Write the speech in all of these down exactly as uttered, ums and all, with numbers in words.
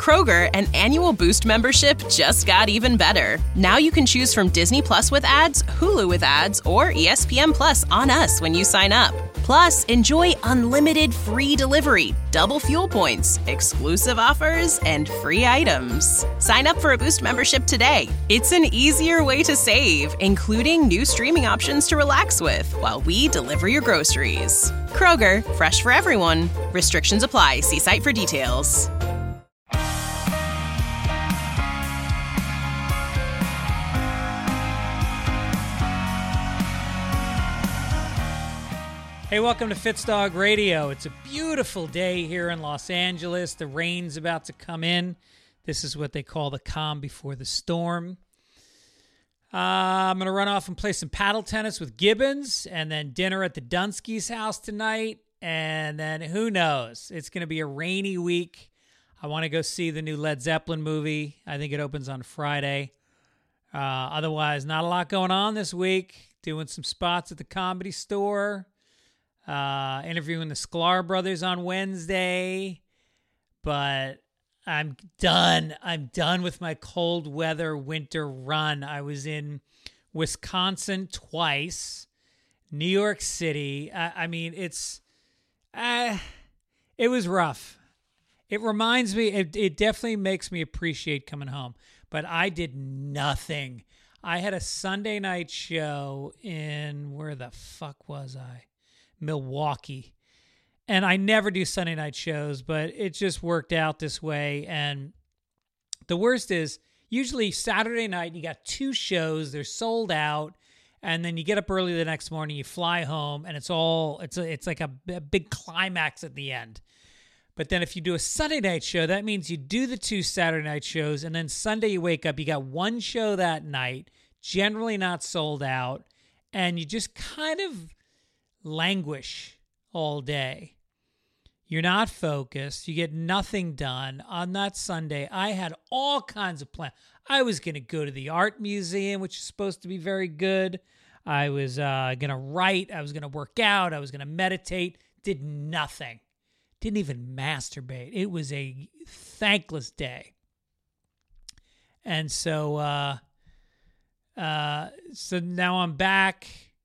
Kroger, an annual Boost membership just got even better. Now you can choose from Disney Plus with ads, Hulu with ads, or E S P N Plus on us when you sign up. Plus, enjoy unlimited free delivery, double fuel points, exclusive offers, and free items. Sign up for a Boost membership today. It's an easier way to save, including new streaming options to relax with while we deliver your groceries. Kroger, fresh for everyone. Restrictions apply. See site for details. Hey, welcome to Fitzdog Radio. It's a beautiful day here in Los Angeles. The rain's about to come in. This is what they call the calm before the storm. Uh, I'm going to run off and play some paddle tennis with Gibbons, and then dinner at the Dunsky's house tonight. And then who knows? It's going to be a rainy week. I want to go see the new Led Zeppelin movie. I think it opens on Friday. Uh, otherwise, not a lot going on this week. Doing some spots at the Comedy Store. Uh, interviewing the Sklar brothers on Wednesday, but I'm done. I'm done with my cold weather winter run. I was in Wisconsin twice, New York City. I, I mean, it's, uh, it was rough. It reminds me, it, it definitely makes me appreciate coming home, but I did nothing. I had a Sunday night show in, where the fuck was I? Milwaukee. And I never do Sunday night shows, but it just worked out this way. And the worst is, usually Saturday night, you got two shows, they're sold out, and then you get up early the next morning, you fly home, and it's all, it's a, it's like a, a big climax at the end. But then if you do a Sunday night show, that means you do the two Saturday night shows, and then Sunday you wake up, you got one show that night, generally not sold out, and you just kind of languish all day. You're not focused. You get nothing done. On that Sunday, I had all kinds of plans. I was going to go to the art museum, which is supposed to be very good. I was uh, going to write. I was going to work out. I was going to meditate. Did nothing. Didn't even masturbate. It was a thankless day. And so, uh, uh, so now I'm back.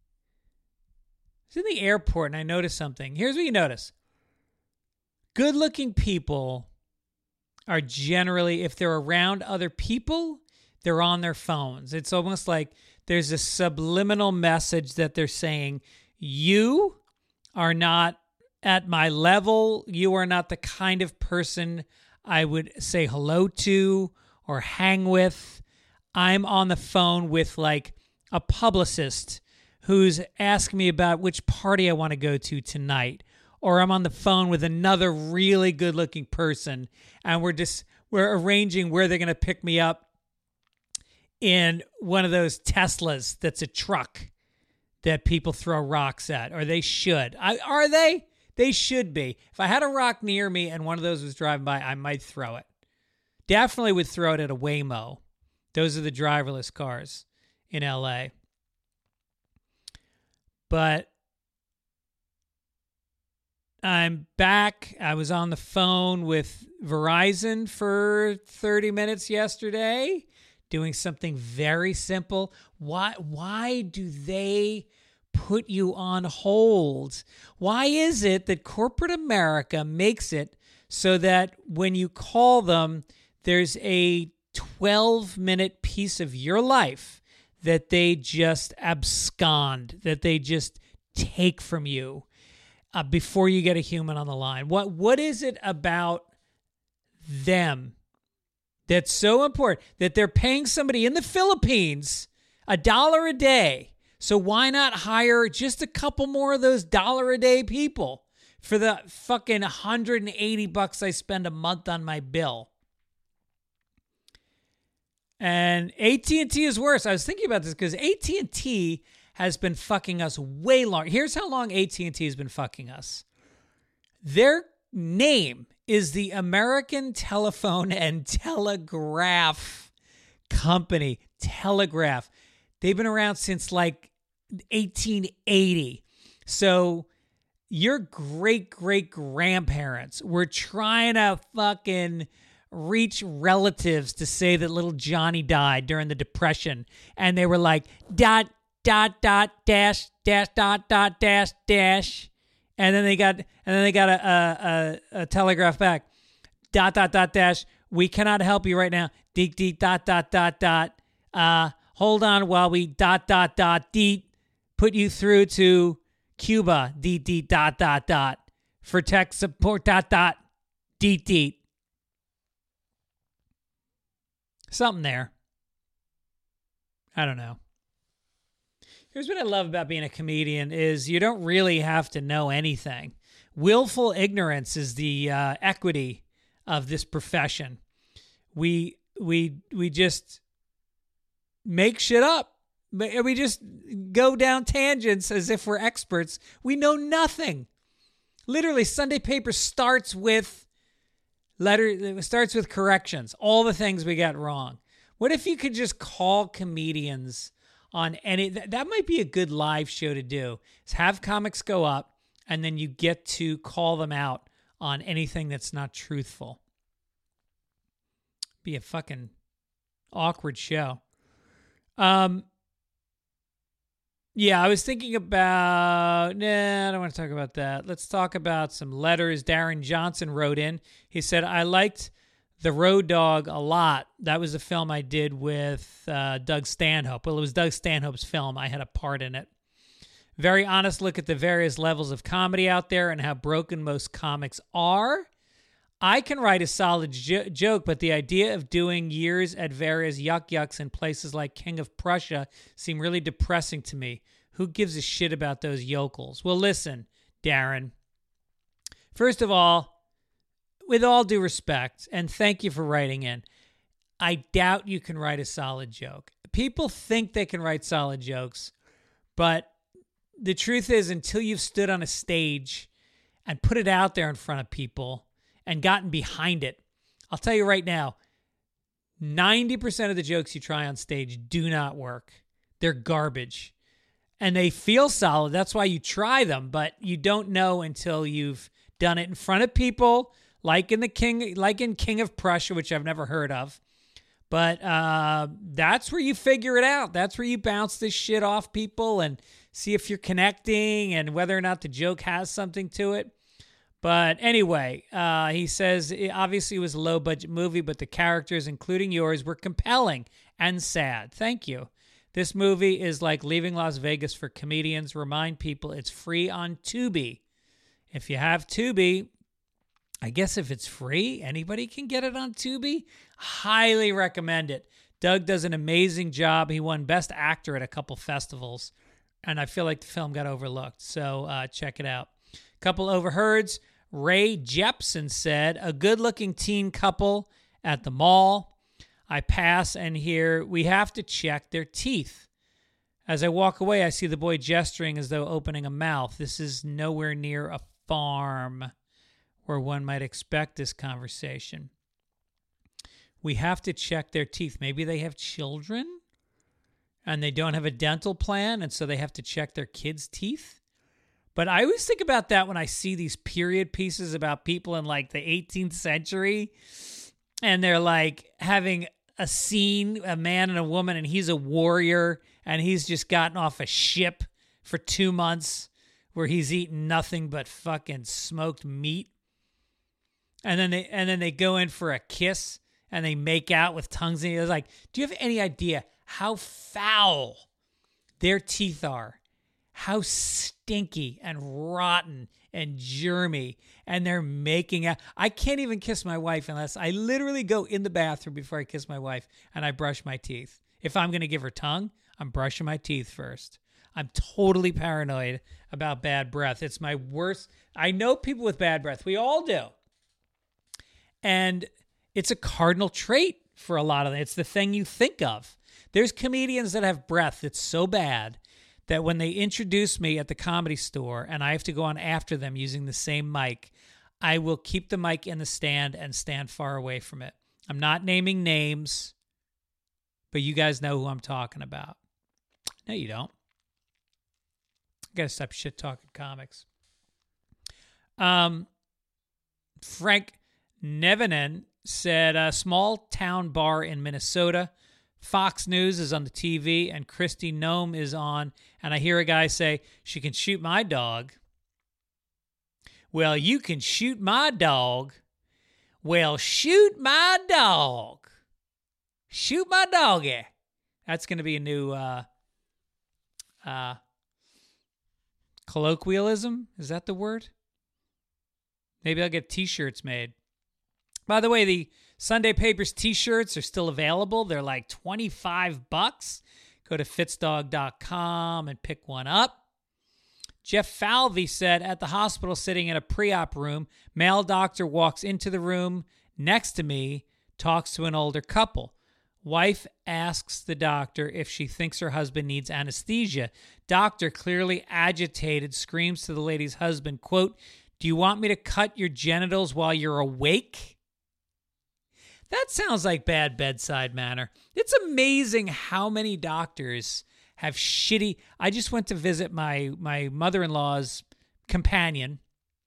In the airport, and I noticed something. Here's what you notice. Good-looking people are generally, if they're around other people, they're on their phones. It's almost like there's a subliminal message that they're saying, you are not at my level. You are not the kind of person I would say hello to or hang with. I'm on the phone with like a publicist who's asking me about which party I want to go to tonight. Or I'm on the phone with another really good-looking person, and we're just we're arranging where they're going to pick me up in one of those Teslas that's a truck that people throw rocks at, or they should. I, are they? They should be. If I had a rock near me and one of those was driving by, I might throw it. Definitely would throw it at a Waymo. Those are the driverless cars in L A. But I'm back. I was on the phone with Verizon for thirty minutes yesterday, doing something very simple. Why, why do they put you on hold? Why is it that corporate America makes it so that when you call them, there's a twelve-minute piece of your life that they just abscond, that they just take from you uh, before you get a human on the line? What What is it about them that's so important that they're paying somebody in the Philippines a dollar a day? So why not hire just a couple more of those dollar a day people for the fucking one hundred eighty bucks I spend a month on my bill? And A T and T is worse. I was thinking about this because A T and T has been fucking us way long. Here's how long A T and T has been fucking us. Their name is the American Telephone and Telegraph Company. Telegraph. They've been around since like eighteen eighty. So your great great grandparents were trying to fucking reach relatives to say that little Johnny died during the Depression, and they were like, dot, dot, dot, dash, dash, dot, dot, dash, dash. And then they got, and then they got a, a, a, a telegraph back, dot, dot, dot, dash. We cannot help you right now. Deet, deet, dot, dot, dot, dot. Uh, hold on while we dot, dot, dot, deet, put you through to Cuba, deet, deet, dot, dot, dot. For tech support, dot, dot, deet, deet. Something there. I don't know. Here's what I love about being a comedian is you don't really have to know anything. Willful ignorance is the uh, equity of this profession. We we we just make shit up. We just go down tangents as if we're experts. We know nothing. Literally, Sunday Paper starts with letter. It starts with corrections. All the things we got wrong. What if you could just call comedians on any? That, that might be a good live show to do. Is have comics go up, and then you get to call them out on anything that's not truthful. Be a fucking awkward show. Um. Yeah, I was thinking about, nah, I don't want to talk about that. Let's talk about some letters Darren Johnson wrote in. He said, I liked The Road Dog a lot. That was a film I did with uh, Doug Stanhope. Well, it was Doug Stanhope's film. I had a part in it. Very honest look at the various levels of comedy out there and how broken most comics are. I can write a solid jo- joke, but the idea of doing years at various yuck yucks in places like King of Prussia seem really depressing to me. Who gives a shit about those yokels? Well, listen, Darren. First of all, with all due respect, and thank you for writing in, I doubt you can write a solid joke. People think they can write solid jokes, but the truth is until you've stood on a stage and put it out there in front of people and gotten behind it, I'll tell you right now, ninety percent of the jokes you try on stage do not work. They're garbage. And they feel solid. That's why you try them, but you don't know until you've done it in front of people, like in the King, like in King of Prussia, which I've never heard of. But uh, that's where you figure it out. That's where you bounce this shit off people and see if you're connecting and whether or not the joke has something to it. But anyway, uh, he says, it obviously it was a low-budget movie, but the characters, including yours, were compelling and sad. Thank you. This movie is like leaving Las Vegas for comedians. Remind people it's free on Tubi. If you have Tubi, I guess if it's free, anybody can get it on Tubi. Highly recommend it. Doug does an amazing job. He won Best Actor at a couple festivals, and I feel like the film got overlooked. So uh, check it out. Couple overheards. Ray Jepson said, a good-looking teen couple at the mall. I pass and hear, we have to check their teeth. As I walk away, I see the boy gesturing as though opening a mouth. This is nowhere near a farm where one might expect this conversation. We have to check their teeth. Maybe they have children and they don't have a dental plan, and so they have to check their kids' teeth. But I always think about that when I see these period pieces about people in like the eighteenth century, and they're like having a scene, a man and a woman, and he's a warrior, and he's just gotten off a ship for two months where he's eaten nothing but fucking smoked meat. And then they and then they go in for a kiss and they make out with tongues. And he's like, do you have any idea how foul their teeth are? How stinky and rotten and germy, and they're making out. I can't even kiss my wife unless I literally go in the bathroom before I kiss my wife and I brush my teeth. If I'm going to give her tongue, I'm brushing my teeth first. I'm totally paranoid about bad breath. It's my worst. I know people with bad breath. We all do. And it's a cardinal trait for a lot of them. It's the thing you think of. There's comedians that have breath that's so bad that when they introduce me at the Comedy Store and I have to go on after them using the same mic, I will keep the mic in the stand and stand far away from it. I'm not naming names, but you guys know who I'm talking about. No, you don't. I gotta stop shit talking comics. Um, Frank Nevinen said a small town bar in Minnesota. Fox News is on the T V, and Kristi Noem is on. And I hear a guy say, she can shoot my dog. Well, you can shoot my dog. Well, shoot my dog. Shoot my doggy. That's going to be a new uh, uh, colloquialism. Is that the word? Maybe I'll get T-shirts made. By the way, the Sunday Papers T-shirts are still available. They're like twenty-five bucks. Go to fitz dog dot com and pick one up. Jeff Falvey said, at the hospital sitting in a pre-op room, male doctor walks into the room next to me, talks to an older couple. Wife asks the doctor if she thinks her husband needs anesthesia. Doctor, clearly agitated, screams to the lady's husband, quote, do you want me to cut your genitals while you're awake? That sounds like bad bedside manner. It's amazing how many doctors have shitty... I just went to visit my, my mother-in-law's companion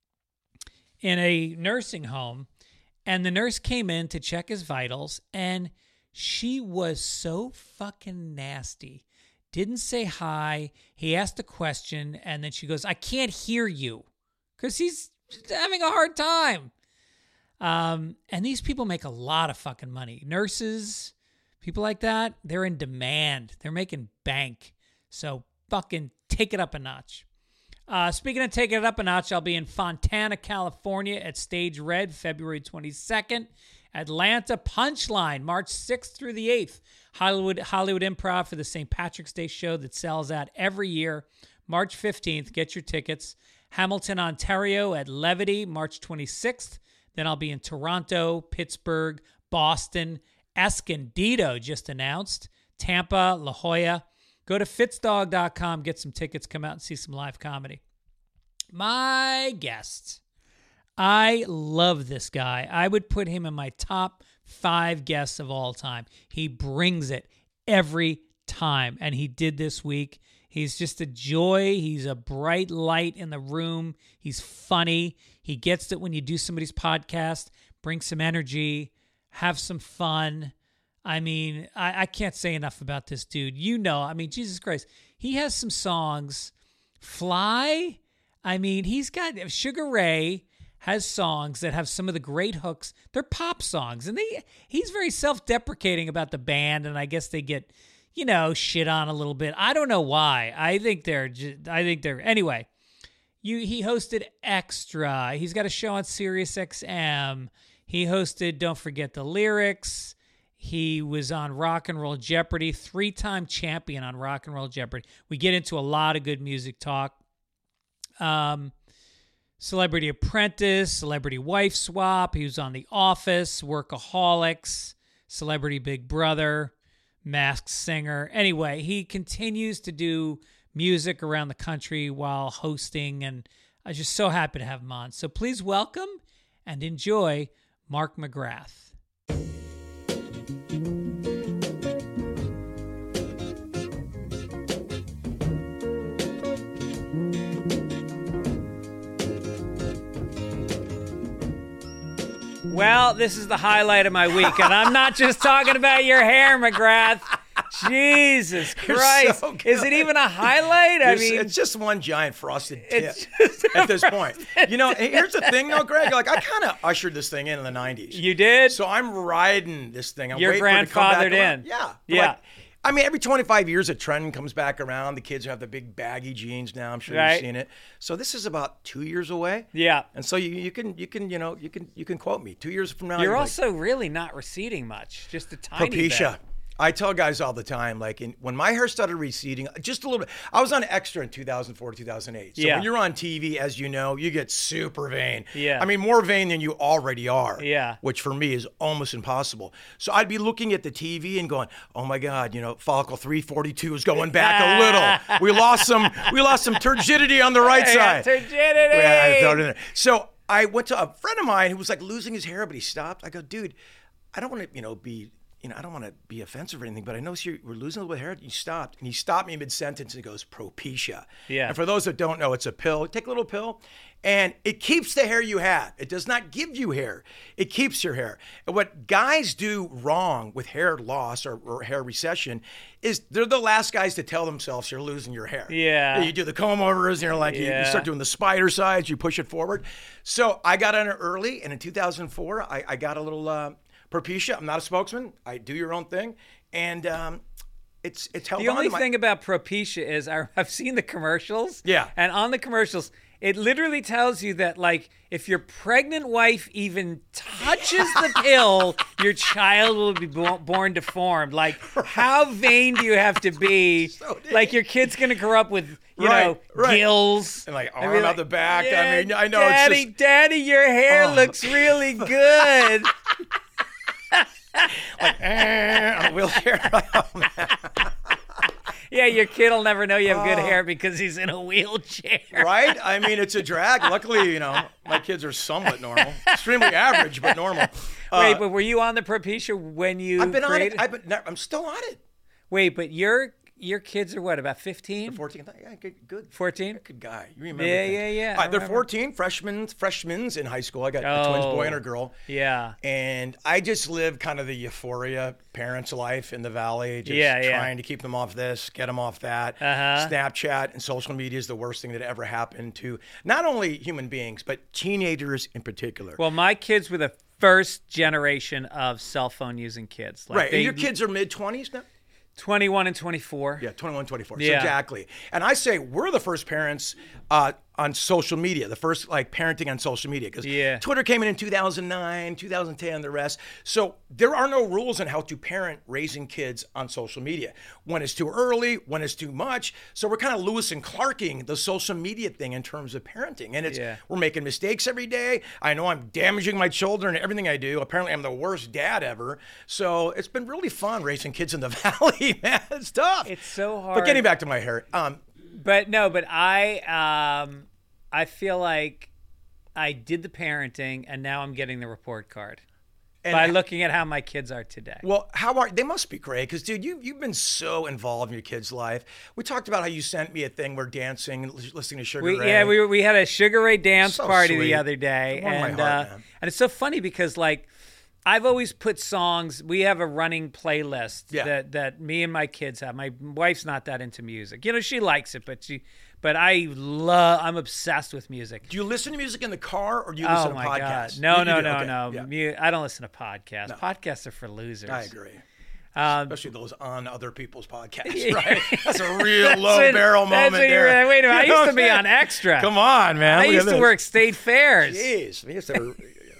in a nursing home, and the nurse came in to check his vitals, and she was so fucking nasty. Didn't say hi. He asked a question, and then she goes, I can't hear you, because he's having a hard time. Um, and these people make a lot of fucking money. Nurses, people like that, they're in demand. They're making bank. So fucking take it up a notch. Uh, speaking of taking it up a notch, I'll be in Fontana, California at Stage Red, February twenty-second. Atlanta Punchline, March sixth through the eighth. Hollywood Hollywood Improv for the Saint Patrick's Day show that sells out every year. March fifteenth, get your tickets. Hamilton, Ontario at Levity, March twenty-sixth. Then I'll be in Toronto, Pittsburgh, Boston. Escondido just announced. Tampa, La Jolla. Go to fitz dog dot com, get some tickets, come out and see some live comedy. My guest. I love this guy. I would put him in my top five guests of all time. He brings it every time, and he did this week. He's just a joy. He's a bright light in the room. He's funny. He gets it when you do somebody's podcast. Bring some energy. Have some fun. I mean, I, I can't say enough about this dude. You know, I mean, Jesus Christ. He has some songs. Fly. I mean, he's got... Sugar Ray has songs that have some of the great hooks. They're pop songs. And they he's very self-deprecating about the band. And I guess they get... you know, shit on a little bit. I don't know why. I think they're, just, I think they're, anyway, you, he hosted Extra. He's got a show on Sirius X M. He hosted Don't Forget the Lyrics. He was on Rock and Roll Jeopardy, three-time champion on Rock and Roll Jeopardy. We get into a lot of good music talk. Um, Celebrity Apprentice, Celebrity Wife Swap. He was on The Office, Workaholics, Celebrity Big Brother, Masked Singer. Anyway, he continues to do music around the country while hosting, and I'm just so happy to have him on. So please welcome and enjoy Mark McGrath. Well, this is the highlight of my week, and I'm not just talking about your hair, McGrath. Jesus Christ. So is it even a highlight? I It's, mean, it's just one giant frosted tip at this point. You know, and here's the thing, though, Greg. Like, I kind of ushered this thing in in the nineties. You did? So I'm riding this thing. I'm You're waiting for it to come back grandfathered around. in. Yeah. Yeah. Like, I mean, every twenty-five years, a trend comes back around. The kids have the big baggy jeans now. I'm sure Right. you've seen it. So this is about two years away. Yeah. And so you, you can you can you know you can you can quote me two years from now. You're like, also really not receding much, just a tiny Propecia. bit. I tell guys all the time, like in, when my hair started receding, just a little bit. I was on Extra in two thousand four to two thousand eight. So Yeah. when you're on T V, as you know, you get super vain. Yeah. I mean, more vain than you already are. Yeah. Which for me is almost impossible. So I'd be looking at the T V and going, "Oh my God, you know, follicle three forty-two is going back a little. We lost some. We lost some turgidity on the right Yeah, side. turgidity. Yeah, I throw it in there. So I went to a friend of mine who was like losing his hair, but he stopped. I go, dude, I don't want to, you know, be you know, I don't want to be offensive or anything, but I noticed you were losing a little bit of hair. You stopped, and he stopped me mid-sentence and he goes, Propecia. Yeah. And for those that don't know, it's a pill. Take a little pill, and it keeps the hair you have. It does not give you hair. It keeps your hair. And what guys do wrong with hair loss or, or hair recession is they're the last guys to tell themselves you're losing your hair. Yeah. You do the comb overs, and you're like, you, Yeah. you start doing the spider sides, you push it forward. So I got on it early, and in two thousand four, I, I got a little uh, Propecia. I'm not a spokesman. I do your own thing. And um, it's it's held The on only to my- thing about Propecia is I, I've seen the commercials. Yeah. And on the commercials, it literally tells you that, like, if your pregnant wife even touches the pill, your child will be bo- born deformed. Like, how vain do you have to be? So deep. Like, your kid's going to grow up with, you Right, know, right. gills. And, like, I arm mean, out the back. I yeah, mean, I know Daddy, it's just- Daddy, your hair Oh. looks really good. like, eh, on a wheelchair. Oh, man. Yeah, your kid will never know you have good hair because he's in a wheelchair. Right? I mean, it's a drag. Luckily, you know, my kids are somewhat normal. Extremely average, but normal. Wait, Uh, but were you on the Propecia when you I've been created? on it. I've been, no, I'm still on it. Wait, but your your kids are what, about fifteen? fourteen. Yeah, good. good. fourteen? Good guy. You remember Yeah, things. yeah, yeah, All I right, they're remember. fourteen, freshmen, freshmen in high school. I got a twins, boy and a Oh. girl. Yeah. And I just live kind of the euphoria parents' life in the Valley, just Yeah, yeah. trying to keep them off this, get them off that. Uh-huh. Snapchat and social media is the worst thing that ever happened to not only human beings, but teenagers in particular. Well, my kids were the first generation of cell phone using kids. Like right. they- And your kids are mid-twenties now? twenty-one and twenty-four. Yeah, twenty-one, twenty-four. Yeah. So exactly. And I say we're the first parents uh, on social media, the first like parenting on social media, because Yeah. Twitter came in in two thousand nine, two thousand ten, the rest. So there are no rules on how to parent raising kids on social media. When it's too early, when it's too much. So we're kind of Lewis and Clarking the social media thing in terms of parenting. And it's Yeah. we're making mistakes every day. I know I'm damaging my children and everything I do. Apparently I'm the worst dad ever. So it's been really fun raising kids in the Valley, man. It's tough. It's so hard. But getting back to my hair, um, But no, but I um I feel like I did the parenting and now I'm getting the report card and by looking at how my kids are today. well, how are they? Must be great because, dude, you you've been so involved in your kid's life. We taled about how you sent me a thing where dancing, and listening to Sugar We, Ray. yeah, we were- we had a Sugar Ray dance So party sweet. the other day, Warmed my and heart, uh, man. and it's so funny because like I've always put songs. We have a running playlist Yeah. that that me and my kids have. My wife's not that into music, you know. She likes it, but she, but I love. I'm obsessed with music. Do you listen to music in the car or do you listen Oh to my podcasts? god! No, You- you no, do? no, Okay, no. yeah. Mu- I don't listen to podcasts. Podcasts are for losers. I agree. Um, Especially those on other people's podcasts, right? That's a real low That's what- barrel that's moment what you're- there. Wait a minute, I You know used what to I'm be saying? on Extra. Come on, man. I Look used at to this. work state fairs. Jeez, we used to.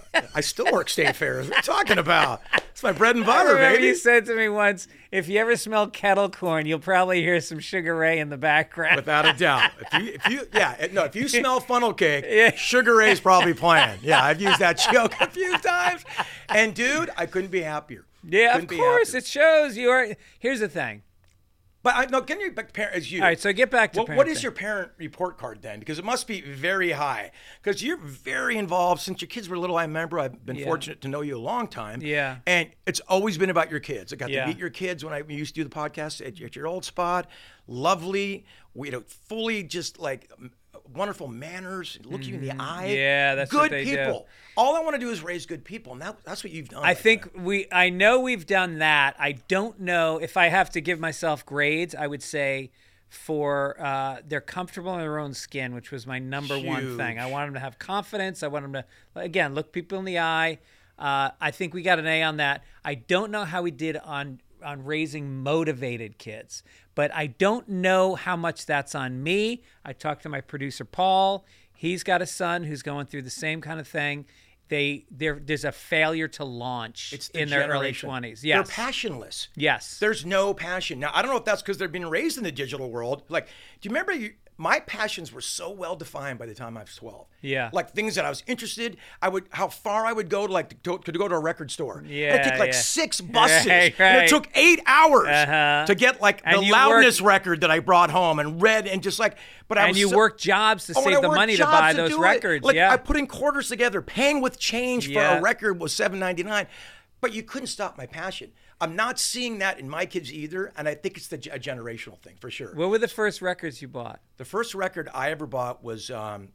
I still work state fairs. What are you talking about? It's my bread and I butter, remember baby. you said to me once, if you ever smell kettle corn, you'll probably hear some Sugar Ray in the background. Without a doubt. If you, if you, yeah, no, if you smell funnel cake, Yeah. Sugar Ray's probably playing. Yeah, I've used that joke a few times. And dude, I couldn't be happier. Yeah, Couldn't of be course. happier. It shows you are. Here's the thing. But I no, can you back to parent as you? All right, so get back to What, what is parenting. your parent report card then? Because it must be very high. Because you're very involved since your kids were little. I remember I've been Yeah. fortunate to know you a long time. Yeah. And it's always been about your kids. I got Yeah. to meet your kids when I used to do the podcast at, at your old spot. Lovely. We you know, fully just like um, wonderful manners, look you in the eye. Mm-hmm. Yeah, that's good what they do. people. All I want to do is raise good people, and that, that's what you've done. I my think friend. we. I know we've done that. I don't know if I have to give myself grades. I would say for uh, they're comfortable in their own skin, which was my number one thing. I Huge. want them to have confidence. I want them to again look people in the eye. Uh, I think we got an A on that. I don't know how we did on on raising motivated kids, but I don't know how much that's on me. I talked to my producer Paul. He's got a son who's going through the same kind of thing. They there there's a failure to launch It's the in their early generation. twenties. They're Yes. passionless. Yes. There's no passion. Now, I don't know if that's because they're being raised in the digital world. Like, do you remember you, my passions were so well defined by the time I was twelve? Yeah. Like things that I was interested, I would, how far I would go to like, to, to go to a record store. Yeah, It'd take like yeah. six buses. Right, And right. it took eight hours Uh-huh. to get like And the you loudness worked- record that I brought home and read and just like, but I and was you so, work jobs to Oh, and save I the worked money to jobs buy to those do it. records. Like yeah. I put in quarters together, paying with change for Yeah. a record was seven ninety-nine. but you couldn't stop my passion. I'm not seeing that in my kids either, and I think it's the, a generational thing for sure. What were the first records you bought? The first record I ever bought was um,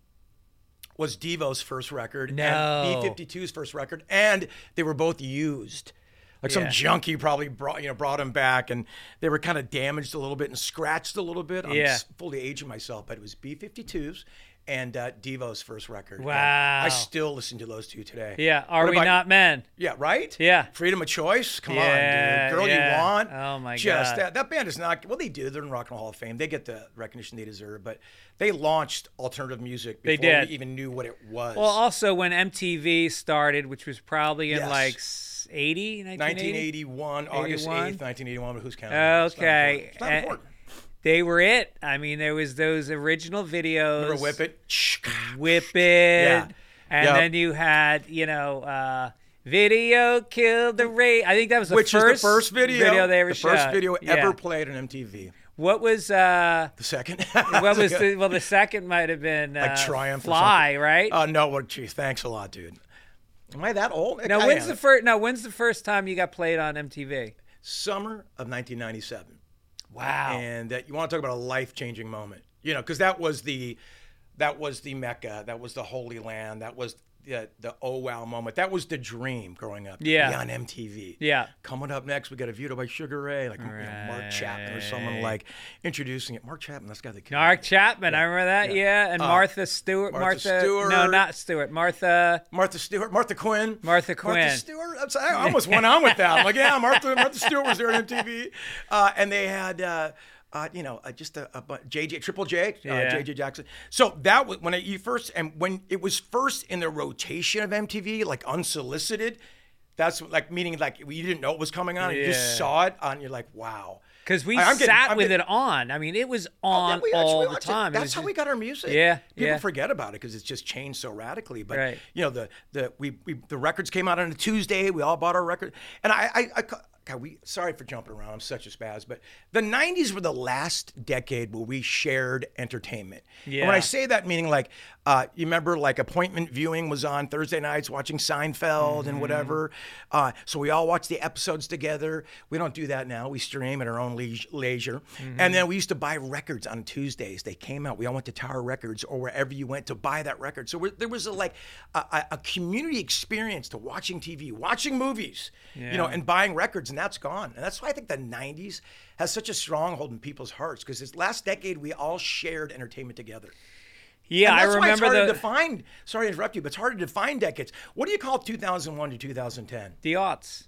was Devo's first record, No. and B fifty-two's first record, and they were both used. Like some Yeah. junkie probably brought you know brought them back, and they were kind of damaged a little bit and scratched a little bit. I'm Yeah. s- fully aging myself, but it was B fifty-two's and uh, Devo's first record. And Wow. I still listen to those two today. Yeah, Are What We about- Not Men? Yeah, right? Yeah. Freedom of choice. Come Yeah, on, dude. Girl yeah. You Want. Oh, my Just God. That, that band is not, well, they do. They're in Rock and Roll Hall of Fame. They get the recognition they deserve, but they launched alternative music They before did. we even knew what it was. Well, also when M T V started, which was probably in Yes. like s- eighty, nineteen eighty? nineteen eighty-one, August eighty-one? eighth, nineteen eighty-one, but who's counting? It's not Okay. important. It's not Uh, important. They were it. I mean, there was those original videos. Remember Whip It? Whip It. Yeah. And Yep. then you had, you know, uh, Video Killed the Rate. I think that was the Which first is the first video, they ever the shot. first video Yeah. ever played on M T V. What was, uh, The second. what was the, well, the second might have been uh, Like Triumph or Fly, something. right? Oh, no. Well, geez, thanks a lot, dude. Am I that old? now, I when's am. the first, no, when's the first time you got played on M T V? Summer of nineteen ninety-seven. Wow. And that you want to talk about a life-changing moment, you know, because that was the, that was the Mecca, that was the Holy Land, that was the the oh wow moment, that was the dream growing up. to Yeah. be on M T V. Yeah. Coming up next, we got a Vito by Sugar Ray, like you know, Mark Chapman or someone Right. like introducing it. Mark Chapman, that's the guy that killed Mark me. Chapman, I remember that, yeah. And Uh, Martha Stewart. Martha Martha, Stewart. No, not Stewart. Martha. Martha Stewart, Martha Quinn. Martha Quinn. Martha Stewart. That's, I almost went on with that. I'm like, yeah, Martha, Martha Stewart was there on M T V. Uh, and they had, uh, uh, you know, uh, just a, a bu- J J, Triple J, uh, Yeah. J J Jackson. So that was when I, you first, and when it was first in the rotation of M T V, like unsolicited, that's like, meaning like you didn't know it was coming on. And you just Yeah. saw it on, you're like, wow. Because we I- I'm sat getting- I'm with getting- it on. I mean, it was Oh, on yeah, we actually all the watched it. time. It That's was how just- we got our music. Yeah, people yeah. forget about it because it's just changed so radically. But Right. you know, the the we, we the records came out on a Tuesday. We all bought our record, and I I, I God, we sorry for jumping around. I'm such a spaz, but the nineties were the last decade where we shared entertainment. And when I Yeah. say that, meaning like uh, you remember like appointment viewing was on Thursday nights, watching Seinfeld Mm-hmm. and whatever. Uh, so we all watched the episodes together. We don't do that now. We stream at our own leis- leisure. Mm-hmm. And then we used to buy records on Tuesdays. They came out. We all went to Tower Records or wherever you went to buy that record. So we're, there was a like a, a- a community experience to watching T V, watching movies, you know, Yeah. and buying records, and that's gone. And that's why I think the nineties has such a stronghold in people's hearts because this last decade we all shared entertainment together. Yeah, And I that's why it's remember hard the to define. Sorry to interrupt you, but it's hard to define decades. What do you call two thousand one to two thousand ten? the aughts.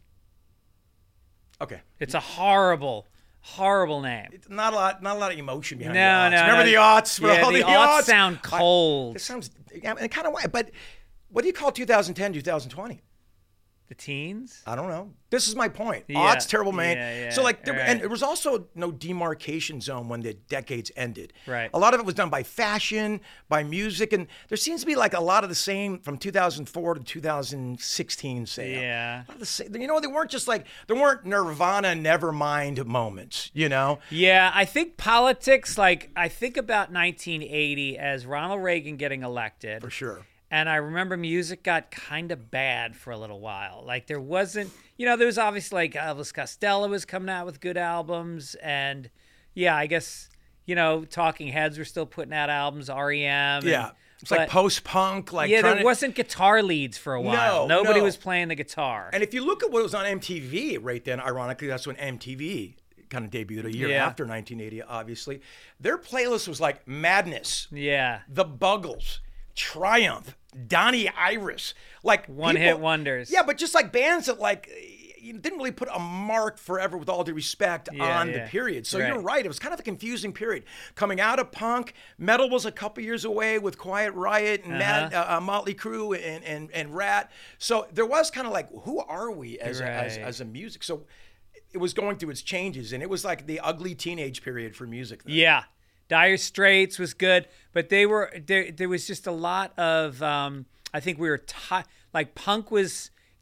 Okay, It's a horrible, horrible name. it's not a lot, not a lot of emotion behind No, the aughts. no, Remember no. the aughts? Yeah, all the the aughts aughts sound Like, cold. It sounds, yeah, and kind of why. But what do you call two thousand ten, two thousand twenty? The teens? I don't know. This is my point. Yeah, Odds, terrible man. yeah, yeah, so like, there, and right. there was also no demarcation zone when the decades ended. Right. A lot of it was done by fashion, by music, and there seems to be like a lot of the same from two thousand four to two thousand sixteen. Say, Yeah. a lot of the same. You know, they weren't just like there weren't Nirvana, Nevermind moments. You know. Yeah, I think politics, like, I think about nineteen eighty as Ronald Reagan getting elected. For sure. And I remember music got kind of bad for a little while. Like there wasn't, you know, there was obviously like Elvis Costello was coming out with good albums. And yeah, I guess, you know, Talking Heads were still putting out albums, R E M. and- Yeah. It's like but- post-punk, like yeah, trying there to- wasn't guitar leads for a while. No, Nobody no. was playing the guitar. And if you look at what was on M T V right then, ironically, that's when M T V kind of debuted a year Yeah. after nineteen eighty, obviously. Their playlist was like Madness, yeah. The Buggles, Triumph, Donnie Iris, like One people- hit wonders. Yeah, but just like bands that like you didn't really put a mark forever, with all due respect, Yeah, on yeah. the period. So Right. you're right. It was kind of a confusing period. Coming out of punk, metal was a couple years away with Quiet Riot and Mad, Uh-huh. uh, uh, Motley Crue and, and and Rat. So there was kind of like, who are we as, a, as Right. as a music? So it was going through its changes, and it was like the ugly teenage period for music. Then. Yeah. Dire Straits was good, but they were there. There was just a lot of. Um, I think we were ti like punk was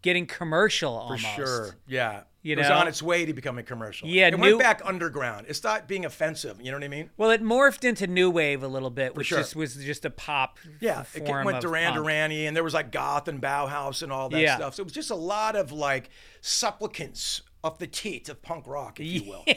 getting commercial almost. For sure, yeah. You it was know? on its way to becoming commercial. Yeah, it new- went back underground. It stopped being offensive. You know what I mean? Well, it morphed into new wave a little bit, which sure. just was just a pop. Yeah, it form went of Duran punk. Duran-y, and there was like goth and Bauhaus and all that Yeah. stuff. So it was just a lot of like supplicants of the teat of punk rock, if you will.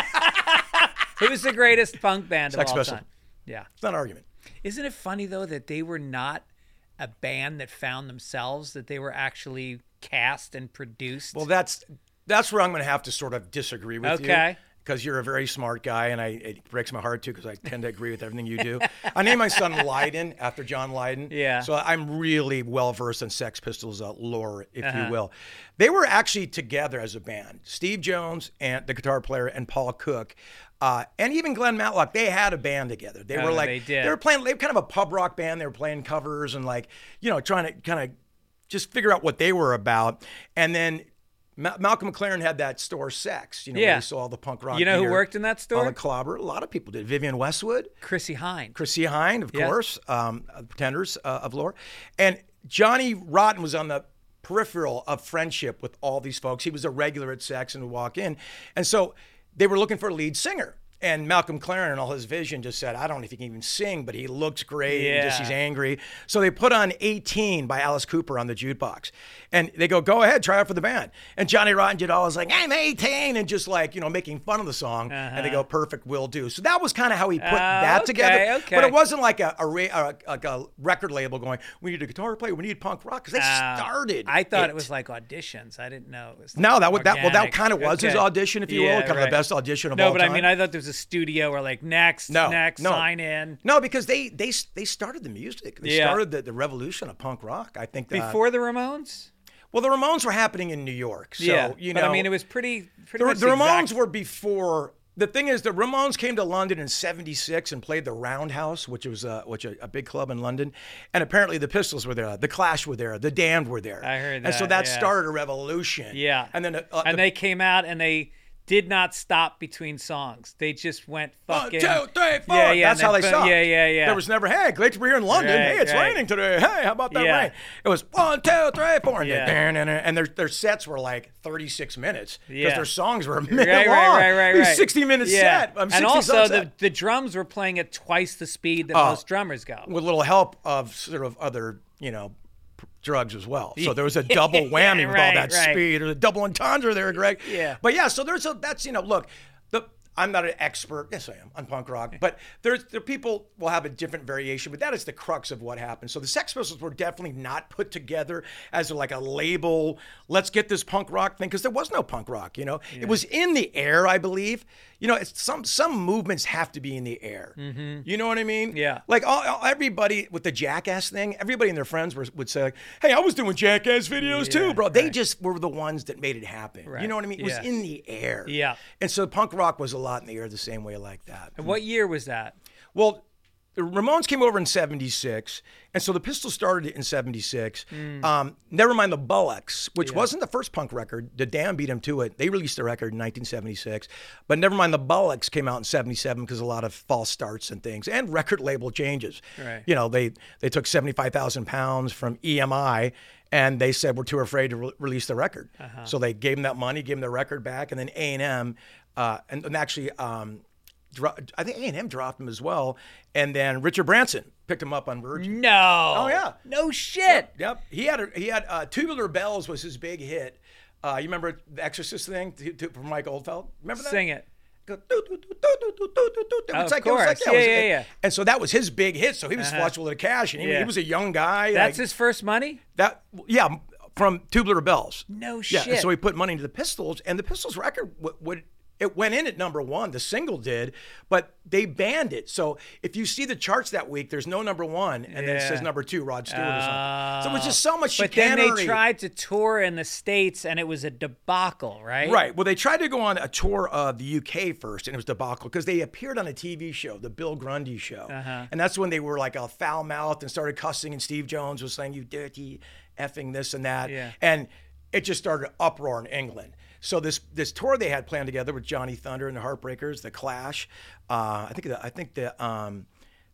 Who's the greatest punk band Sex of all Pistols. time? Yeah. It's not an argument. Isn't it funny though that they were not a band that found themselves, that they were actually cast and produced? Well, that's that's where I'm going to have to sort of disagree with you. Okay. Because you're a very smart guy, and I it breaks my heart too, because I tend to agree with everything you do. I named my son Lydon after John Lydon. Yeah. So I'm really well versed in Sex Pistols uh, lore, if Uh-huh. you will. They were actually together as a band. Steve Jones and the guitar player and Paul Cook, uh, and even Glenn Matlock. They had a band together. They Oh, were like they did. were playing. They were kind of a pub rock band. They were playing covers and like you know trying to kind of just figure out what they were about, and then. Ma- Malcolm McLaren had that store Sex, you know, Yeah. where he saw all the punk rock You know who gear, worked in that store? all the clobber. A lot of people did. Vivian Westwood, Chrissy Hine. Chrissy Hine, of Yeah. course, um, uh, Pretenders uh, of lore. And Johnny Rotten was on the peripheral of friendship with all these folks. He was a regular at Sex and would walk in. And so they were looking for a lead singer. And Malcolm McLaren and all his vision just said, I don't know if he can even sing, but he looks great. And just Yeah. he's angry. So they put on eighteen by Alice Cooper on the jukebox. And they go, go ahead, try out for the band. And Johnny Rotten did all his like, I'm eighteen, and just like, you know, making fun of the song. And they go, perfect, will do. So that was kind of how he put Uh-huh. that okay, together. okay. But it wasn't like a, a, ra- a, like a record label going, we need a guitar player, we need punk rock, because they Uh, started. I thought it was like auditions. I didn't know it was. No, that would that well that organic. kind of was his Okay. audition, if you Yeah, will, kind of right. the best audition of No, all but time. I mean, I thought there was a studio where like next, No, next, no. sign in. No, because they they they started the music. They Yeah. started the, the revolution of punk rock. I think that, Before the Ramones? well, the Ramones were happening in New York, so yeah, you know. but I mean, it was pretty, pretty the, much the Ramones exact- were before. The thing is, the Ramones came to London in seventy-six and played the Roundhouse, which was uh, which a, a big club in London. And apparently the Pistols were there, the Clash were there, the Damned were there. I heard And so that, that yeah. started a revolution. Yeah, And then uh, uh, and the, they came out and they did not stop between songs. They just went one, fucking. two, three, four. Yeah, yeah. That's and how they boom, stopped. Yeah, yeah, yeah. There was never, hey, great to be here in London. Right, hey, it's right. raining today. Hey, how about that Yeah. rain? It was one, two, three, four. And, Yeah. they, and their, their sets were like thirty-six minutes because Yeah. their songs were a minute Right, long. right, right, right, These right. sixty-minute yeah. set. Um, and sixty also song the, set. the drums were playing at twice the speed that Oh. most drummers go. With a little help of sort of other, you know, p- drugs as well. So there was a double whammy with all Right, that right. speed. There's a double entendre there, Greg. Yeah. But yeah, so there's a, that's, you know, look, the, I'm not an expert. Yes, I am on punk rock, but there's there people will have a different variation. But that is the crux of what happened. So the Sex Pistols were definitely not put together as like a label. Let's get this punk rock thing, because there was no punk rock. You know, it was in the air, I believe. You know, it's some some movements have to be in the air. You know what I mean? Yeah. Like all, all- everybody with the Jackass thing, everybody and their friends were, would say, like, "Hey, I was doing Jackass videos too, Yeah, bro." They right. just were the ones that made it happen. You Right. know what I mean? It was Yeah. in the air. Yeah. And so punk rock was a lot in the air the same way like that. And what year was that? Well, the Ramones came over in seventy-six, and so the Pistols started in seventy-six. Um, never mind the Bullocks, which wasn't the first punk record. The Damned beat them to it. They released a record in nineteen seventy-six. But never mind the Bullocks came out in seventy-seven because a lot of false starts and things, and record label changes. Right. You know, they, they took seventy-five thousand pounds from E M I, and they said, we're too afraid to re- release the record. So they gave them that money, gave them the record back, and then A and M, uh, and, and actually... Um, Dro- I think A and M dropped him as well, and then Richard Branson picked him up on Virgin. No. Oh yeah, No shit. yep. He had a, he had uh, Tubular Bells was his big hit. Uh, you remember the Exorcist thing to, to, from Mike Oldfield? Remember that? Sing it. Go, doo, doo, doo, doo, doo, doo, doo, doo, doo. Oh, It's of like- it was like- course. it was- Yeah, yeah, yeah. And so that was his big hit. So he was flush with the cash, and he, Yeah. he was a young guy. That's like, his first money? that. Yeah, from Tubular Bells. No Yeah, and shit. so he put money into the Pistols, and the Pistols record would, would it went in at number one. The single did, but they banned it. So if you see the charts that week, there's no number one, and then it says Yeah. number two, Rod Stewart or something. So it was just so much But then chicanery. they tried to tour in the States, and it was a debacle, right? Right. Well, they tried to go on a tour of the U K first, and it was debacle because they appeared on a T V show, the Bill Grundy show, Uh-huh. and that's when they were like a foul mouthed and started cussing, and Steve Jones was saying, "You dirty effing this and that," Yeah. and it just started an uproar in England. So this this tour they had planned together with Johnny Thunder and the Heartbreakers, the Clash, uh, I think the, I think the um,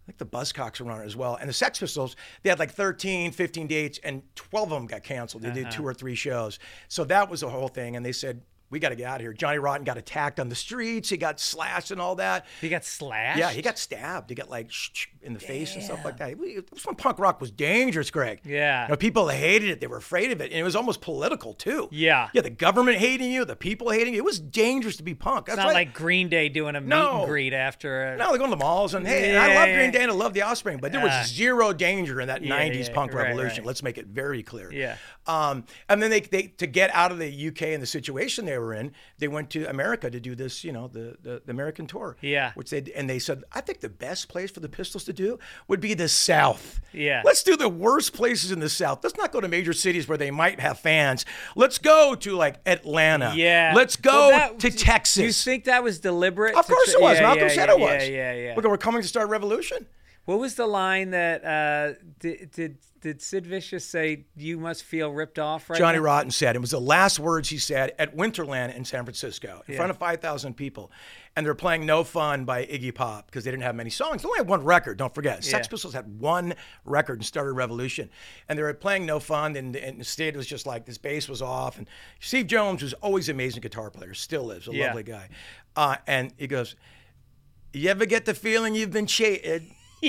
I think the Buzzcocks were on it as well. And the Sex Pistols, they had like thirteen, fifteen dates, and twelve of them got canceled. They uh-huh. did two or three shows. So that was the whole thing. And they said, we got to get out of here. Johnny Rotten got attacked on the streets. He got slashed and all that. He got slashed? Yeah, he got stabbed. He got like sh- sh- in the Damn. face and stuff like that. It was when punk rock was dangerous, Greg. Yeah. You know, people hated it. They were afraid of it. And it was almost political, too. Yeah. Yeah, the government hating you, the people hating you. It was dangerous to be punk. It's That's not why, like Green Day doing a meet No. and greet after. A... No, they go to the malls. And, hey, Yeah. and I love Green Day and I love The Offspring. But there was Uh, zero danger in that yeah, nineties yeah, punk right, revolution. right. Let's make it very clear. Yeah. Um, and then they, they to get out of the U K and the situation they were in, they went to America to do this, you know, the, the, the American tour. Yeah. Which they and they said, I think the best place for the Pistols to do would be the South. Yeah. Let's do the worst places in the South. Let's not go to major cities where they might have fans. Let's go to like Atlanta. Yeah. Let's go Well, that- to Texas. Do you think that was deliberate? Of to course tr- it was. Yeah, Malcolm yeah, said yeah, it was. Yeah, yeah, yeah. Look, we're coming to start a revolution. What was the line that uh, did, did did Sid Vicious say? You must feel ripped off, right? Johnny now? Rotten said. It was the last words he said at Winterland in San Francisco in Yeah. front of five thousand people. And they're playing No Fun by Iggy Pop because they didn't have many songs. They only had one record, don't forget. Sex Yeah. Pistols had one record and started a revolution. And they were playing No Fun, and, and the stage was just like, this bass was off. And Steve Jones was always an amazing guitar player, still is, a Yeah. lovely guy. Uh, and he goes, you ever get the feeling you've been cheated?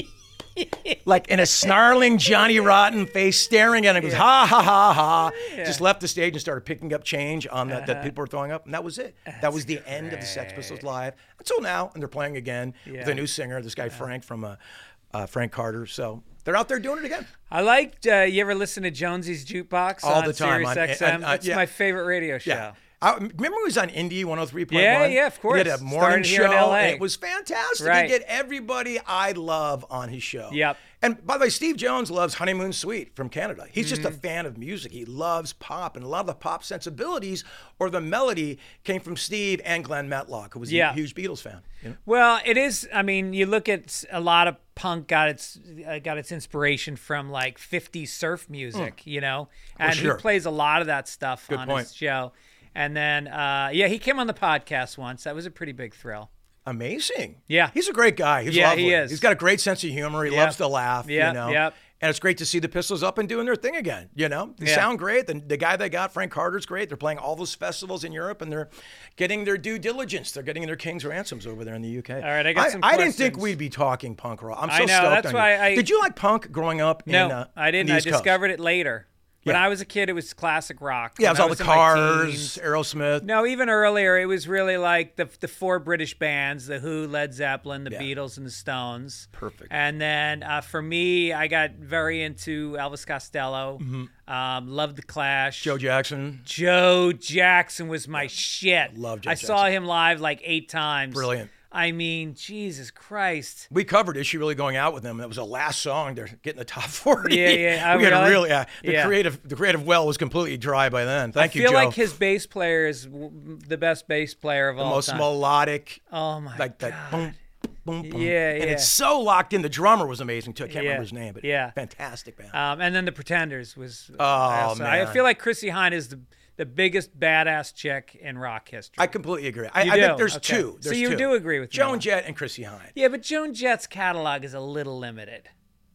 Like in a snarling Johnny Rotten face, staring at him, goes, Yeah. ha, ha, ha, ha. Yeah. Just left the stage and started picking up change on that, that Uh-huh. people were throwing up. And that was it. that was the end of the Sex Pistols live until now. And they're playing again with Yeah. a new singer, this guy Frank from uh, uh, Frank Carter. So they're out there doing it again. I liked. Uh, you ever listen to Jonesy's Jukebox All on the time Sirius on- X M? and, uh, That's yeah. my favorite radio show. Yeah. I remember he was on Indie one oh three point one. Yeah, yeah, of course. He had a morning Started here in show. L A. And it was fantastic. Right. He get everybody I love on his show. Yep. And by the way, Steve Jones loves Honeymoon Suite from Canada. He's just a Mm-hmm. fan of music. He loves pop. And a lot of the pop sensibilities or the melody came from Steve and Glenn Matlock, who was Yeah. a huge Beatles fan. You know? Well, it is. I mean, you look at a lot of punk got its uh, got its inspiration from like fifties surf music, you know, and sure. he plays a lot of that stuff Good on point. his show. And then, uh, yeah, he came on the podcast once. That was a pretty big thrill. Amazing. Yeah. He's a great guy. He's Yeah, lovely. he is. He's got a great sense of humor. He Yep. loves to laugh, Yep, you know. yep. And it's great to see the Pistols up and doing their thing again, you know. They Yeah. sound great. The, the guy they got, Frank Carter's great. They're playing all those festivals in Europe, and they're getting their due diligence. They're getting their King's ransoms over there in the U K. All right, I got some I didn't think questions. we'd be talking punk rock. I'm so I know, stoked that's on why you. I- Did you like punk growing up No, in uh, I didn't. in the I East Coast? discovered it later. When Yeah. I was a kid, it was classic rock. Yeah, it When was I all the in my Cars, teens- Aerosmith. No, even earlier, it was really like the the four British bands: the Who, Led Zeppelin, the Yeah. Beatles, and the Stones. Perfect. And then uh, for me, I got very into Elvis Costello. Um, loved the Clash. Joe Jackson. Joe Jackson was my shit. Love Joe I saw Jackson. him live like eight times. Brilliant. I mean, Jesus Christ. We covered Is She Really Going Out with Them? That was the last song to get in the top forty. Yeah, yeah. Oh, we had really? really, yeah. The Yeah. creative, the creative well was completely dry by then. Thank I you, feel Joe. like his bass player is w- the best bass player of the all most time. melodic, Oh my like God. that. Boom, boom, boom. Yeah, And yeah. it's so locked in. The drummer was amazing too. I can't Yeah, remember his name, but yeah. fantastic band. Um, and then the Pretenders was. Oh, I also- I man. feel like Chrissy Hine is the the biggest badass chick in rock history. I completely agree. I, You I do? think there's Okay. two. So There's you two. do agree with me Joan on Jett and Chrissy Hine. yeah, but Joan Jett's catalog is a little limited.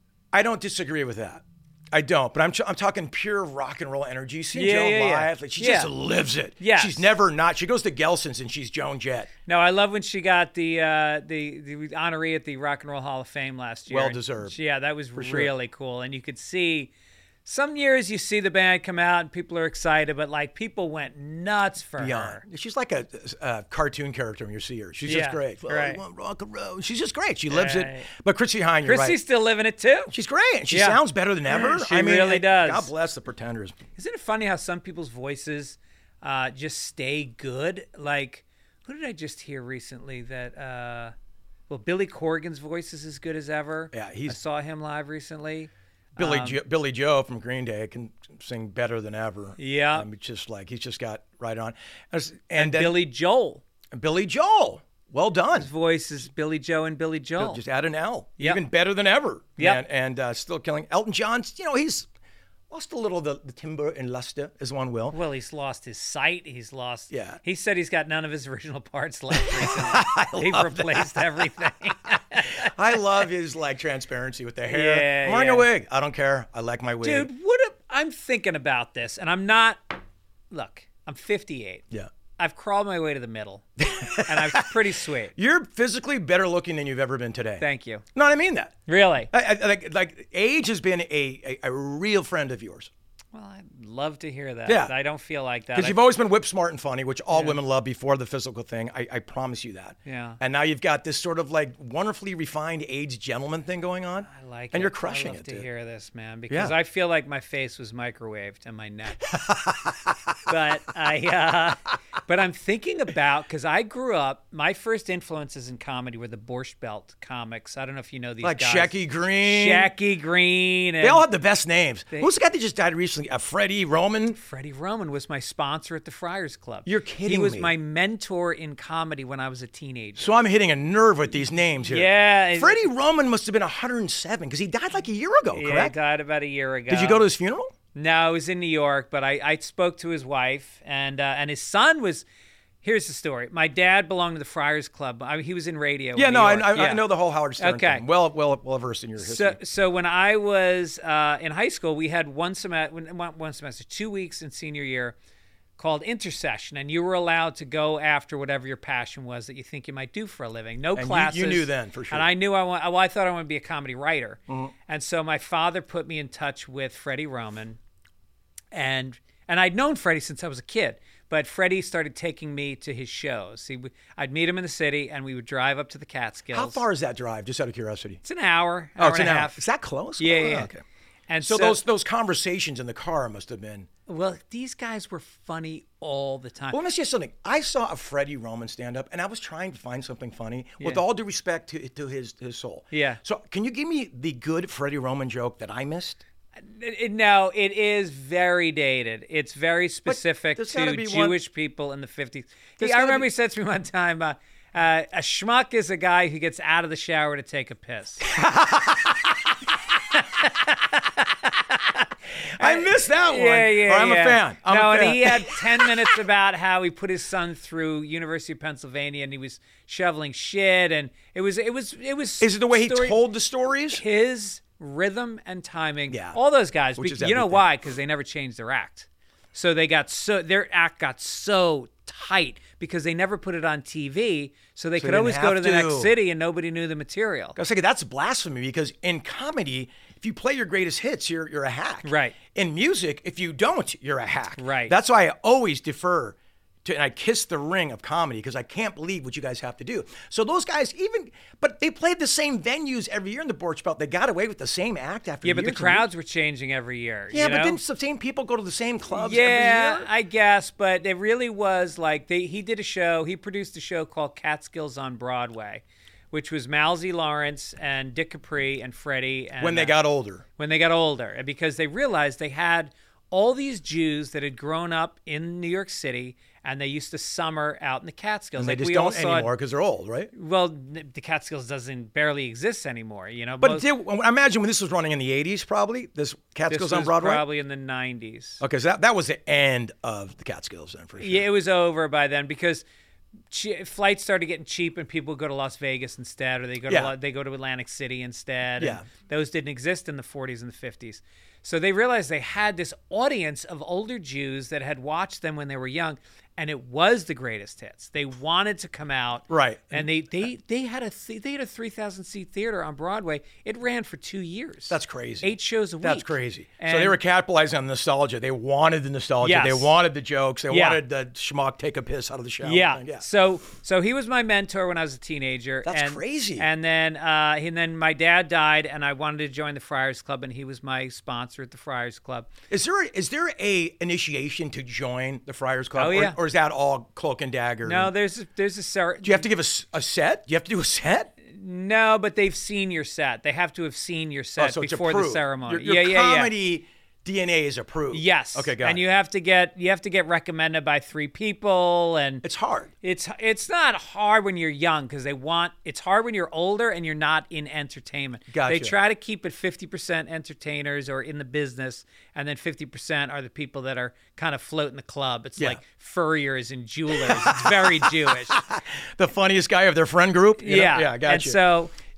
I don't disagree with that. I don't, but I'm I'm talking pure rock and roll energy. See Yeah, Joan yeah, yeah. live, like she Yeah. just lives it. Yes. She's never not. She goes to Gelson's and she's Joan Jett. No, I love when she got the uh, the the honoree at the Rock and Roll Hall of Fame last year. Well And deserved. she- yeah, that was sure. really cool, and you could see. Some years you see the band come out and people are excited, but like people went nuts for Beyond. her. She's like a, a cartoon character when you see her. She's just Yeah, great. Oh, right. I want rock and roll. She's just great. She lives Right. it. But Chrissy Hine, you're Chrissy's right. still living it too. She's great. And she Yeah. sounds better than ever. She I mean, really like, does. God bless the Pretenders. Isn't it funny how some people's voices uh, just stay good? Like, who did I just hear recently that, uh, well, Billy Corgan's voice is as good as ever. Yeah, he's- I saw him live recently. Billy Um, jo- Billy Joe from Green Day can sing better than ever. Yeah. I mean, just like he's just got right on. And, And then Billy Joel. Billy Joel. Well done. His voice is Billy Joe and Billy Joel. Just add an L. Yep. Even better than ever. Yep. And, and uh, still killing. Elton John, you know, he's lost a little of the, the timber and luster, as one will. Well, he's lost his sight. He's lost. Yeah. He said he's got none of his original parts left recently. He replaced everything. I love his like transparency with the hair. Yeah, I'm wearing yeah. a wig. I don't care. I like my wig. Dude, what if, I'm thinking about this, and I'm not. Look, I'm fifty-eight. Yeah. I've crawled my way to the middle, and I'm pretty sweet. You're physically better looking than you've ever been today. Thank you. No, I mean that. Really? I, I, like, like age has been a, a, a real friend of yours. Well, I'd love to hear that. Yeah. I don't feel like that. Because I- you've always been whip smart and funny, which all women love before the physical thing. I, I promise you that. Yeah. And now you've got this sort of like wonderfully refined aged gentleman thing going on. I like and it. you're crushing I love it, to dude. hear this, man, because Yeah. I feel like my face was microwaved and my neck. but I, uh, but I'm thinking about because I grew up. My first influences in comedy were the Borscht Belt comics. I don't know if you know these Like guys. Shecky Green. Shecky Green. And They all have the best names. Who's the guy that just died recently? Uh, Freddie Roman. Freddie Roman was my sponsor at the Friars Club. You're kidding He was me. my mentor in comedy when I was a teenager. So I'm hitting a nerve with these names here. Yeah, it- Freddie Roman must have been one hundred seven because he died like a year ago, Yeah, he correct? died about a year ago. Did you go to his funeral? No, I was in New York, but I, I spoke to his wife, and uh, and his son was. Here's the story. My dad belonged to the Friars Club. I mean, he was in radio. Yeah, in no, New I, York. I, Yeah. I know the whole Howard Stern Okay. thing. Well, well, well versed in your history. So, so when I was uh, in high school, we had one semester, one, one semester, two weeks in senior year, called intercession, and you were allowed to go after whatever your passion was that you think you might do for a living. No And you- classes. you knew then, for sure. And I knew I want. Well, I thought I wanted to be a comedy writer, and so my father put me in touch with Freddie Roman, and and I'd known Freddie since I was a kid. But Freddie started taking me to his shows. He, would- I'd meet him in the city, and we would drive up to the Catskills. How far is that drive, just out of curiosity? It's an hour, Oh, hour it's and an a hour. half. Is that close? Yeah, Oh, yeah, yeah. Okay. And So, those those conversations in the car must have been. Well, these guys were funny all the time. Well, let me say something. I saw a Freddie Roman stand up, and I was trying to find something funny. With Yeah. all due respect to to his his soul. Yeah. So, can you give me the good Freddie Roman joke that I missed? It- it- no, it is very dated. It's very specific there's gotta to be one- Jewish people in the fifties. There's I gotta remember be- he said to me one time, uh, uh, a schmuck is a guy who gets out of the shower to take a piss. I missed that one. Yeah, yeah, Or I'm yeah. a fan. I'm no, a fan. and he had ten minutes about how he put his son through University of Pennsylvania, and he was shoveling shit, and it was, it was, it was. Is it the way he story- told the stories? his rhythm and timing? Yeah. All those guys. Which be- is you know everything. why? Because they never changed their act. So they got so their act got so tight because they never put it on T V, so they So could they always didn't go to have the to. next city and nobody knew the material. I was thinking that's blasphemy because in comedy, if you play your greatest hits, you're you're a hack. Right. In music, if you don't, you're a hack. Right. That's why I always defer to, and I kiss the ring of comedy because I can't believe what you guys have to do. So those guys, even, but they played the same venues every year in the Borscht Belt. They got away with the same act after Yeah, but the years and crowds were changing every year. years. Yeah, you but know? didn't the same people go to the same clubs Yeah, every year? I guess, but it really was like they. He did a show. He produced a show called Catskills on Broadway, which was Malzy Lawrence and Dick Capri and Freddie. And, When they uh, got older. when they got older, and because they realized they had all these Jews that had grown up in New York City, and they used to summer out in the Catskills. And like they just we all don't saw it- anymore because they're old, right? Well, the Catskills doesn't barely exist anymore. You know, But most, did, I imagine when this was running in the eighties, probably, this this Catskills was on Broadway? probably in the nineties. Okay, so that, that was the end of the Catskills then, for sure. Yeah, it was over by then because che- flights started getting cheap and people would go to Las Vegas instead, or they go to Yeah. La- they go to Atlantic City instead. Yeah. And those didn't exist in the forties and the fifties. So they realized they had this audience of older Jews that had watched them when they were young, and it was the greatest hits. They wanted to come out, Right. And they they they had a th- they had a three thousand seat theater on Broadway. It ran for two years. That's crazy. Eight shows a week. That's crazy. so And- they were capitalizing on nostalgia. They wanted the nostalgia. Yes. They wanted the jokes. They Yeah. wanted the schmuck take a piss out of the shower. Yeah. thing. Yeah. So so he was my mentor when I was a teenager. That's and, crazy. And then uh, and then my dad died, and I wanted to join the Friars Club, and he was my sponsor at the Friars Club. Is there is there a initiation to join the Friars Club? Oh, Or- yeah. Or, is that all cloak and dagger? No, and- there's a, there's a cer- do you have to give a, s- a set? Do you have to do a set? no, but they've seen your set. They have to have seen your Oh, set so it's before the approved. ceremony. Your, your yeah, yeah, yeah. comedy D N A is approved. Yes. Okay, got And it. you have to get you have to get recommended by three people, and It's hard. It's it's not hard when you're young because they want it's hard when you're older and you're not in entertainment. Gotcha. They try to keep it fifty percent entertainers or in the business, and then fifty percent are the people that are kind of floating the club. It's Yeah. like furriers and jewelers. It's very Jewish. The funniest guy of their friend group. you know? Yeah. Yeah, I got and you. so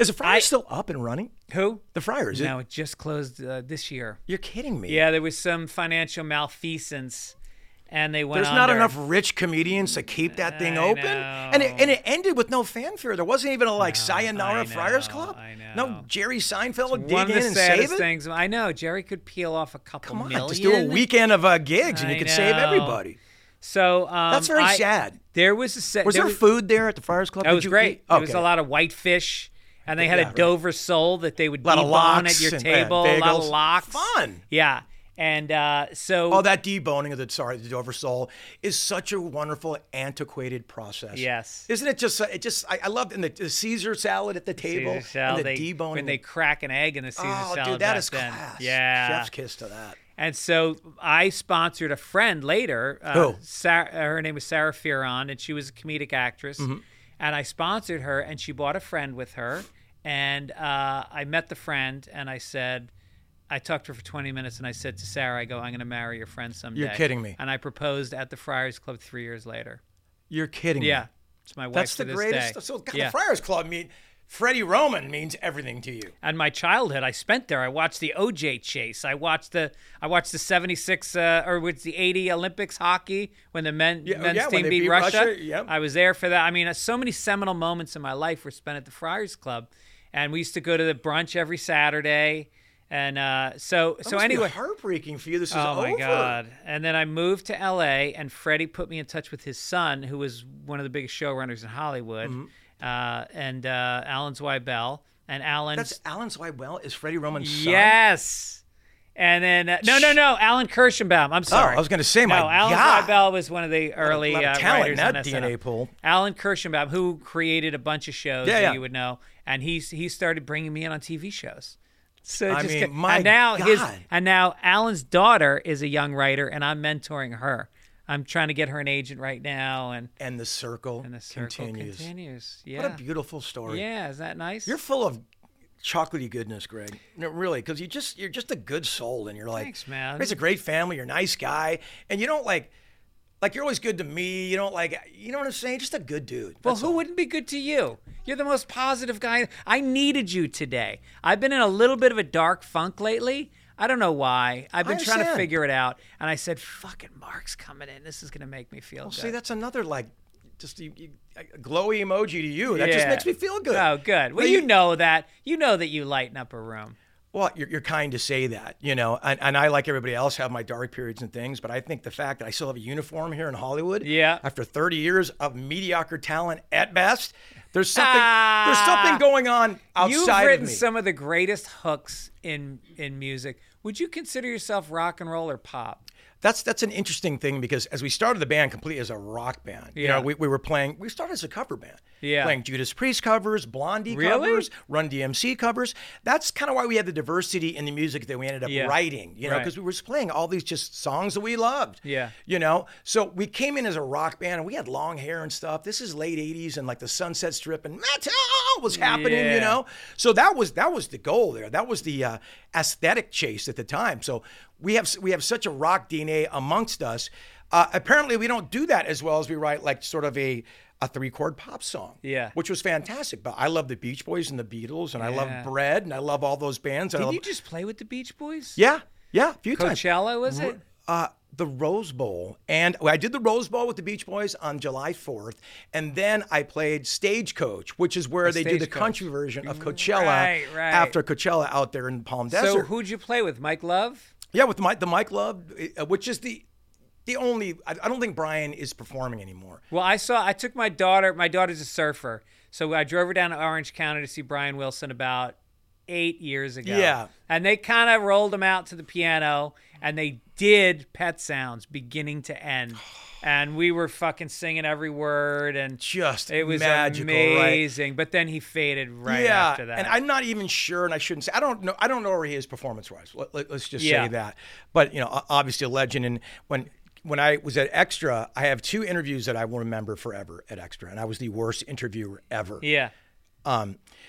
Is the Friars I- still up and running? Who? The Friars. No, it just closed uh, this year. You're kidding me. Yeah, there was some financial malfeasance, and they went There's not under. enough rich comedians to keep that thing I open. know. And it, and it ended with no fanfare. There wasn't even a like I Sayonara know, Friars Club. I No know. Jerry Seinfeld would dig One of in the and save saddest it. things. I know Jerry could peel off a couple Come on, million. just do a weekend of uh, gigs and I you could save know. everybody. So um, That's very I- sad. There was a set. Was there, food there at the Friars Club? That Did was you great. eat? There was Okay. a lot of whitefish, and they had Yeah, a right. Dover sole that they would Lot of debone lox at your and- table. and a lot of bagels. lox. Fun. Yeah, and uh, so Oh, that deboning of the sorry, the Dover sole is such a wonderful, antiquated process. Yes. Isn't it just? It just. I, I love and the, the Caesar salad at the table Caesar salad, and the they, deboning. when they crack an egg in the Caesar oh, salad dude, that back is then. class. Yeah. Chef's kiss to that. And so I sponsored a friend later. Uh, Who? Sarah, her name was Sarah Fearon, and she was a comedic actress. Mm-hmm. And I sponsored her, and she brought a friend with her. And uh, I met the friend, and I said, I talked to her for twenty minutes, and I said to Sarah, I go, I'm going to marry your friend someday. You're kidding me. And I proposed at the Friars Club three years later. You're kidding me. Yeah. It's my wife That's to the this greatest. day. So God, Yeah. the Friars Club mean Freddie Roman means everything to you. And my childhood, I spent there. I watched the O J chase. I watched the I watched the seventy-six uh, or was the eighty Olympics hockey when the men Yeah, men's yeah, when team they beat, beat Russia. Russia, yep. I was there for that. I mean, uh, so many seminal moments in my life were spent at the Friars Club, and we used to go to the brunch every Saturday. And uh, so That so must be anyway. heartbreaking for you. This is Oh my over. God! And then I moved to L A, and Freddie put me in touch with his son, who was one of the biggest showrunners in Hollywood, Mm-hmm. uh, and uh, Alan Zweibel. And Alan, That's Alan Zweibel is Freddie Roman's son. yes. And then uh, no, no, no, Alan Kirschenbaum. I'm sorry. Oh, I was gonna say, my no, Alan God. Zweibel was one of the early lot of uh, talent writers in that on D S N N A L. pool. Alan Kirschenbaum, who created a bunch of shows Yeah, that yeah. you would know, and he's he started bringing me in on T V shows. So it I just mean, kept- my and now his God. and now Alan's daughter is a young writer, and I'm mentoring her. I'm trying to get her an agent right now, and And the circle, and the circle continues. continues. Yeah. What a beautiful story. Yeah, is that nice? You're full of chocolatey goodness, Greg. No, really, because you just you're just a good soul, and you're like, Thanks, man. It's a great family. You're a nice guy, and you don't like, like you're always good to me. You don't like, you know what I'm saying? Just a good dude. Well, That's who all. wouldn't be good to you? You're the most positive guy. I needed you today. I've been in a little bit of a dark funk lately. I don't know why. I've been I trying to understand. figure it out. And I said, fucking Mark's coming in. This is going to make me feel Well, good. see, that's another like, just you, you, a glowy emoji to you. That just Yeah. makes me feel good. Oh, good. Well, Now, you know that. You know that you lighten up a room. Well, you're, you're kind to say that, you know, and, and I, like everybody else, have my dark periods and things, but I think the fact that I still have a uniform here in Hollywood, Yeah. after thirty years of mediocre talent at best, there's something Ah. there's something going on outside You've of written me. some of the greatest hooks in in music. Would you consider yourself rock and roll or pop? That's that's an interesting thing because as we started the band completely as a rock band, you Yeah. know, we, we were playing, we started as a cover band. Yeah. Playing Judas Priest covers, Blondie Really? covers, Run D M C covers. That's kind of why we had the diversity in the music that we ended up Yeah. writing, you know, Right. because we were just playing all these just songs that we loved. Yeah. You know, so we came in as a rock band and we had long hair and stuff. This is late eighties and like the Sunset Strip and metal was happening, Yeah. you know. So that was that was the goal there. That was the uh, aesthetic chase at the time. So we have we have such a rock D N A amongst us. Uh, apparently, we don't do that as well as we write like sort of a a three chord pop song. Yeah. which was fantastic. But I love the Beach Boys and the Beatles, and I Yeah. love Bread, and I love all those bands. and I Did love, you just play with the Beach Boys? yeah, yeah, a few times. Coachella, was it? Uh, the Rose Bowl. And well, I did the Rose Bowl with the Beach Boys on July fourth. And then I played Stagecoach, which is where they do the Stagecoach. country version of Coachella Right, right. after Coachella out there in Palm So Desert. who'd you play with? Mike Love? yeah, with Mike, the Mike Love, uh, which is the the only, I, I don't think Brian is performing anymore. Well, I saw. I took my daughter. My daughter's a surfer, so I drove her down to Orange County to see Brian Wilson about eight years ago. Yeah. and they kind of rolled him out to the piano, and they did Pet Sounds beginning to end, and we were fucking singing every word, and Just it was magical, right? amazing. But then he faded right yeah, after that. and I'm not even sure, and I shouldn't say. I don't know. I don't know where he is performance-wise. Let, let, us just Yeah. say that. But you know, o- obviously a legend. And when when I was at Extra, I have two interviews that I will remember forever at Extra, and I was the worst interviewer ever. yeah,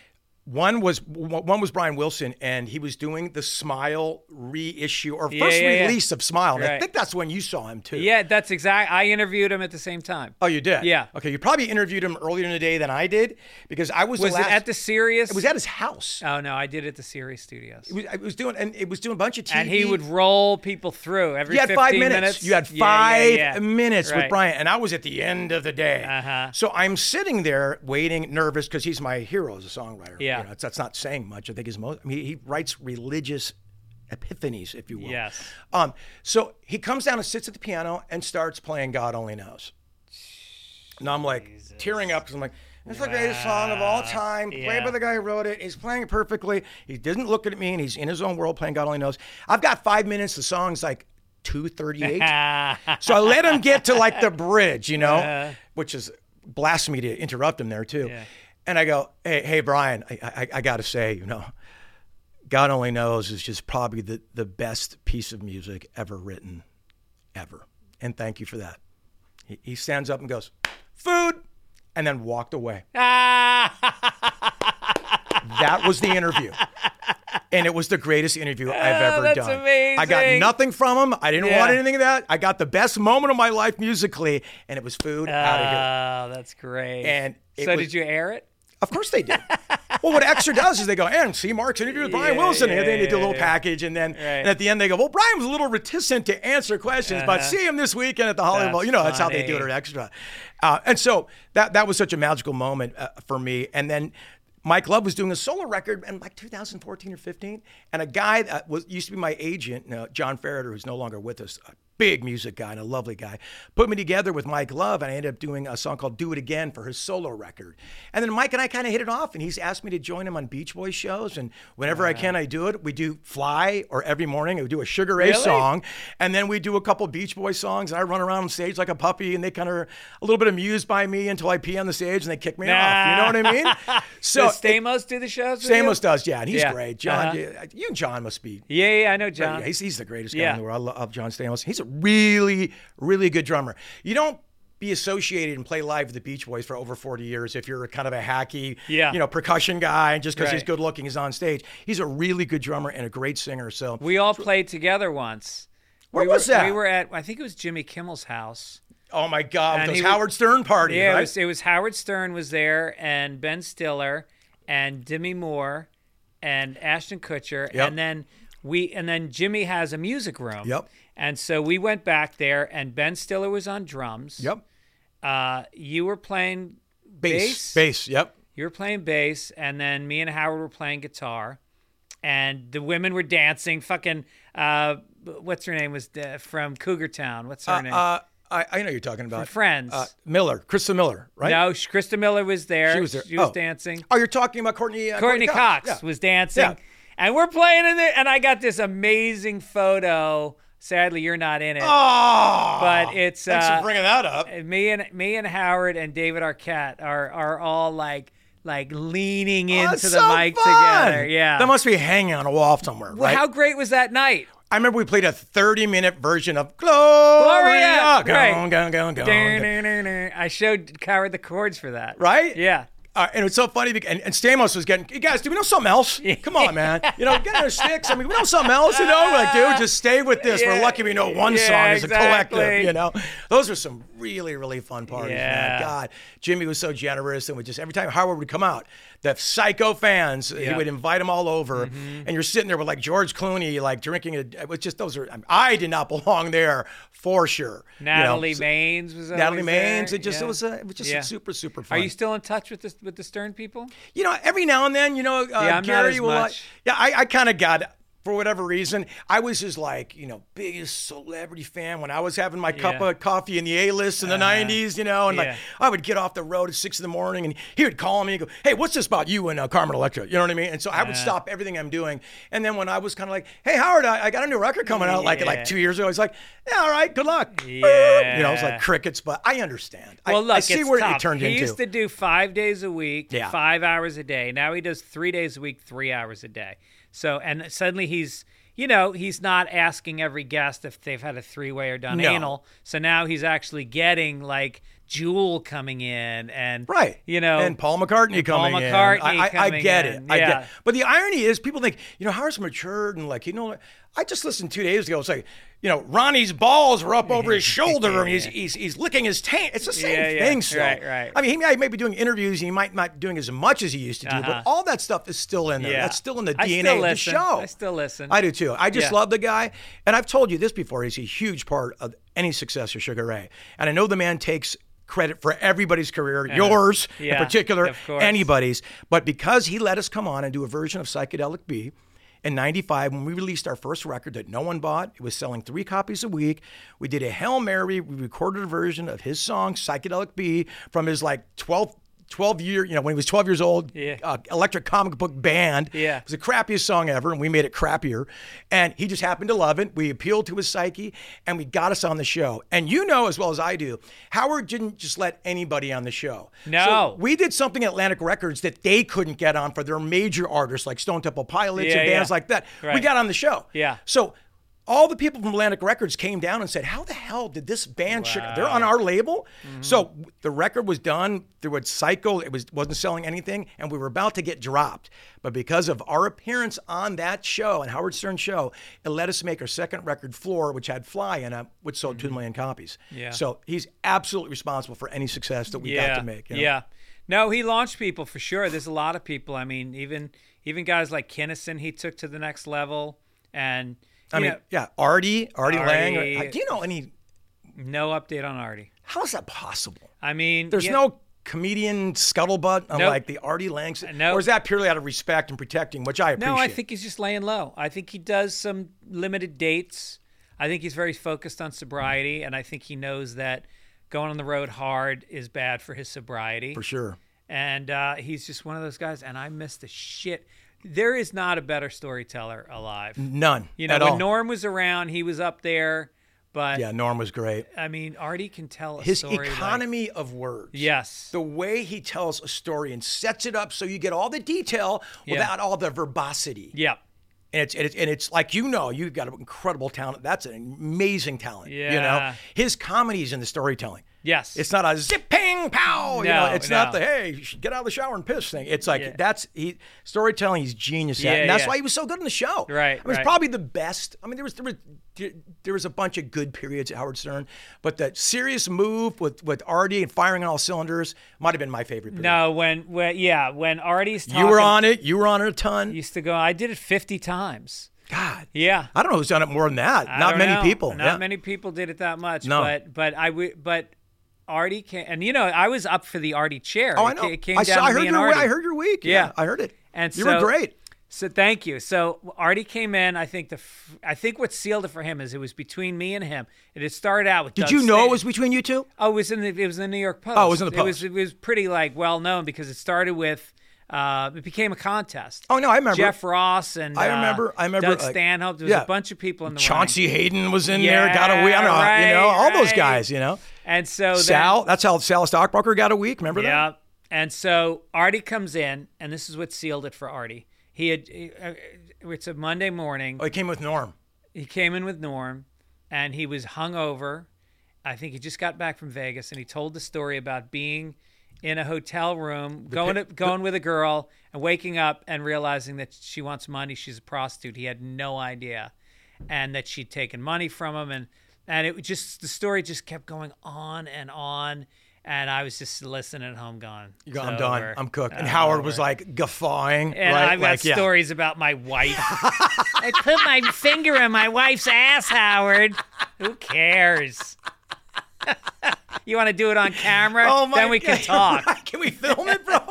One was one was Brian Wilson, and he was doing the Smile reissue or first Yeah, yeah, yeah. release of Smile. And I Right. think that's when you saw him too. Yeah, that's exact. I interviewed him at the same time. Oh, you did? Yeah. Okay, you probably interviewed him earlier in the day than I did because I was. Was the last, it at the Sirius? It was at his house. Oh no, I did it at the Sirius Studios. It was, it was doing, and it was doing a bunch of T V. And he would roll people through every You had fifteen five minutes. minutes. You had Yeah, five yeah, yeah. minutes with Right. Brian, and I was at the end of the day. Uh-huh. So I'm sitting there waiting, nervous because he's my hero as a songwriter. Yeah. You know, that's, that's not saying much. I think his most. I mean, he writes religious epiphanies, if you will. Yes. Um. So he comes down and sits at the piano and starts playing "God Only Knows." Now I'm like tearing up because I'm like, it's the greatest song of all time, played Yeah. by the guy who wrote it. He's playing it perfectly. He doesn't look at me, and he's in his own world playing God Only Knows. I've got five minutes. The song's like two thirty-eight. So I let him get to like the bridge, you know, Uh-huh. which is blasphemy to interrupt him there too. Yeah. And I go, hey, hey, Brian, I, I, I got to say, you know, God Only Knows is just probably the, the best piece of music ever written, ever. And thank you for that. He, he stands up and goes, food, and then walked away. That was the interview. And it was the greatest interview I've Oh, ever that's done. amazing. I got nothing from him. I didn't Yeah. want anything of that. I got the best moment of my life musically, and it was food out of here. Oh, that's great. And it so was- did you air it? Of course they did. Well, what Extra does is they go, and see Mark's interview with Brian Yeah, Wilson. yeah, and then they do a little yeah. package. And then Right. and at the end, they go, well, Brian was a little reticent to answer questions, but Uh-huh. see him this weekend at the Hollywood Bowl. That's You know, that's how they do it funny. at Extra. Uh, and so that, that was such a magical moment uh, for me. And then Mike Love was doing a solo record in like two thousand fourteen or fifteen. And a guy that was used to be my agent, uh, John Ferreter, who's no longer with us, a big music guy and a lovely guy, put me together with Mike Love, and I ended up doing a song called Do It Again for his solo record. And then Mike and I kind of hit it off, and he's asked me to join him on Beach Boys shows, and whenever I can, I do it. We do Fly, or every morning, we do a Sugar Ray Really? song, and then we do a couple Beach Boys songs, and I run around on stage like a puppy, and they kind of are a little bit amused by me until I pee on the stage, and they kick me off. You know what I mean? So Does Stamos do the shows with you? Stamos does, yeah, and he's Yeah. great. John, Uh-huh. yeah, you and John must be Yeah, yeah, I know John. yeah, he's, he's the greatest guy Yeah. in the world. I love John Stamos. He's a really, really good drummer. You don't be associated and play live with the Beach Boys for over forty years if you're kind of a hacky, Yeah. you know, percussion guy, and just because he's Right. good looking, he's on stage. He's a really good drummer and a great singer. So We all played together once. Where we was were, that? We were at, I think it was Jimmy Kimmel's house. oh my God, And those he was- Howard Stern parties, Yeah, right? it was, it was Howard Stern was there, and Ben Stiller, and Demi Moore, and Ashton Kutcher, Yep. and then we, and then Jimmy has a music room. Yep. And so we went back there, and Ben Stiller was on drums. Yep. Uh, you were playing Bass. bass. Bass, yep. You were playing bass, and then me and Howard were playing guitar, and the women were dancing. Fucking, uh, what's her name was uh, from Cougar Town? What's her Uh, name? uh, I, I know you're talking about. Friends. Uh, Miller, Krista Miller, right? No, Sh- Krista Miller was there. She was there. She was Oh. dancing. Oh, you're talking about Courtney uh, Courtney Cox Yeah. was dancing, Yeah. and we're playing in there. And I got this amazing photo. Sadly, you're not in it, Oh, but it's thanks uh, for bringing that up. me and me and Howard and David Arquette are are all like like leaning Oh, into that's the so mic fun. together. Yeah. That must be hanging on a wall somewhere, Well, right? how great was that night? I remember we played a thirty minute version of Gloria. Gloria, Gone, right. gone, gone, gone. I showed Howard the chords for that. Right? Yeah. Uh, and it's so funny because, and, and Stamos was getting, hey guys, do we know something else? Come on, man. You know, get our sticks. I mean, we know something else, you know? We're like, dude, just stay with this. We're Yeah. lucky we know one Yeah, song as a collective, exactly. you know? Those are some really, really fun parties, Yeah. man. God, Jimmy was so generous, and would just, every time Howard would come out, the psycho fans, he Yeah. would invite them all over, and you're sitting there with like George Clooney, like drinking a, it was just, those are, I, mean, I did not belong there for sure. you know? Natalie So- Maines was Natalie always there. Maines, it just, Yeah. it was, uh, it was just Yeah. super, super fun. Are you still in touch with the with the Stern people? You know, every now and then, you know, uh, Yeah, I'm not Gary as will. much. Yeah, I, I kind of got, for whatever reason, I was his like, you know, biggest celebrity fan when I was having my cup Yeah. of coffee in the A-list in the nineties, you know, and yeah. like I would get off the road at six in the morning and he would call me and go, hey, what's this about you and uh, Carmen Electra? You know what I mean? And so I would Yeah. stop everything I'm doing. And then when I was kind of like, hey, Howard, I, I got a new record coming out like Yeah. like two years ago. He's like, yeah, all right, good luck. Yeah. You know, it's like crickets, but I understand. Well, I, look, I see it's where tough. it turned he into. used to do five days a week, Yeah. five hours a day. Now he does three days a week, three hours a day. So, and suddenly he's, you know, he's not asking every guest if they've had a three-way or done No. anal. So now he's actually getting like Jewel coming in, and right, you know, and Paul McCartney and coming Paul McCartney in. I, I, coming I get in. it. I yeah. get it. But the irony is, people think, you know, Howard's matured and like, you know, I just listened two days ago. It's like, you know, Ronnie's balls were up over his shoulder and he's he's he's licking his taint. It's the same Yeah, yeah. thing still. Right, right. I mean, he might, may be doing interviews and he might not be doing as much as he used to do, Uh-huh. but all that stuff is still in there. Yeah. That's still in the I D N A still of the listen. show. I still listen. I do too. I just Yeah. love the guy. And I've told you this before. He's a huge part of any success of Sugar Ray. And I know the man takes credit for everybody's career, yours Yeah, in particular, of course. anybody's. But because he let us come on and do a version of Psychedelic B in ninety-five, when we released our first record that no one bought, it was selling three copies a week. We did a Hail Mary. We recorded a version of his song, Psychedelic B, from his like twelve, twelve year, you know, when he was twelve years old, Yeah. uh, electric comic book band. Yeah. It was the crappiest song ever, and we made it crappier. And he just happened to love it. We appealed to his psyche, and we got us on the show. And you know as well as I do, Howard didn't just let anybody on the show. No. So we did something at Atlantic Records that they couldn't get on for their major artists like Stone Temple Pilots Yeah, and bands yeah. like that. We Right. got on the show. Yeah. So all the people from Atlantic Records came down and said, how the hell did this band, Sugar- they're on our label? Mm-hmm. So the record was done through a Psycho. It was, wasn't selling anything, and we were about to get dropped. But because of our appearance on that show, and Howard Stern show, it let us make our second record, Floor, which had Fly in it, which sold two million copies. Yeah. So he's absolutely responsible for any success that we yeah. got to make. you know? Yeah. No, he launched people for sure. There's a lot of people. I mean, even even guys like Kinnison, he took to the next level. And I mean, know, yeah, Artie, Artie, Lang. Artie- Do you know any, no update on Artie. how is that possible? I mean, There's yeah, no comedian scuttlebutt on Nope. like the Artie Lang, Nope. or is that purely out of respect and protecting, which I appreciate? No, I think he's just laying low. I think he does some limited dates. I think he's very focused on sobriety, and I think he knows that going on the road hard is bad for his sobriety. for sure. And uh, he's just one of those guys, and I miss the shit. There is not a better storyteller alive. None. You know, at when all. Norm was around, he was up there. But, Yeah, Norm was great. I mean, Artie can tell a His story. like- economy of words. yes. The way he tells a story and sets it up so you get all the detail Yeah. without all the verbosity. Yeah. And it's, and it's and it's like, you know, you've got an incredible talent. That's an amazing talent. You know, Yeah. his comedy is in the storytelling. Yes. It's not a zipping pow. you No, know, it's no. not the hey, you should get out of the shower and piss thing. It's like Yeah. that's he storytelling. He's genius at, Yeah, and that's yeah. why he was so good in the show. Right, I mean, right. it's probably the best. I mean, there was there was there was a bunch of good periods at Howard Stern, but that serious move with with Artie and firing on all cylinders might have been my favorite. Period. No, when, when yeah, when Artie's talking, you were on it. You were on it a ton. used to go, I did it fifty times. God, Yeah. I don't know who's done it more than that. I Not don't many know. people. Not yeah. many people did it that much. No. But but I would but Artie came, and you know I was up for the Artie chair. Oh, It I know. ca- It came I down saw. to I me heard and your. Artie. I heard your week. Yeah. I heard it. And you so, were great. So thank you. So Artie came in. I think the f- I think what sealed it for him is it was between me and him. It had started out with. Did Doug you know Stan- it was between you two? Oh, it was in the it was in the New York Post. Oh, it was in the It was Post. it was pretty like well known because it started with. Uh, it became a contest. Oh no, I remember. Jeff Ross and I uh, remember- I remember, Doug like- Stanhope. There was yeah. a bunch of people in the Chauncey running. Hayden was in Yeah, there, got a week. I don't know, right, you know, all those right. guys, you know. And so Sal, then, that's how Sal Stockbroker got a week. Remember yeah. that? And so Artie comes in, and this is what sealed it for Artie. He had he, uh, it's a Monday morning. Oh, he came with Norm. He came in with Norm, and he was hungover. I think he just got back from Vegas, and he told the story about being in a hotel room, going to, going with a girl, and waking up and realizing that she wants money. She's a prostitute. He had no idea, and that she'd taken money from him, and and it was just the story just kept going on and on. And I was just listening at home, going, You go, "It's I'm done. over. I'm cooked. And I'm Howard over." was like guffawing. And right? I've got like, yeah. stories about my wife. I put my finger in my wife's ass, Howard. Who cares? You want to do it on camera? Oh my then we can God. talk. Can we film it, bro?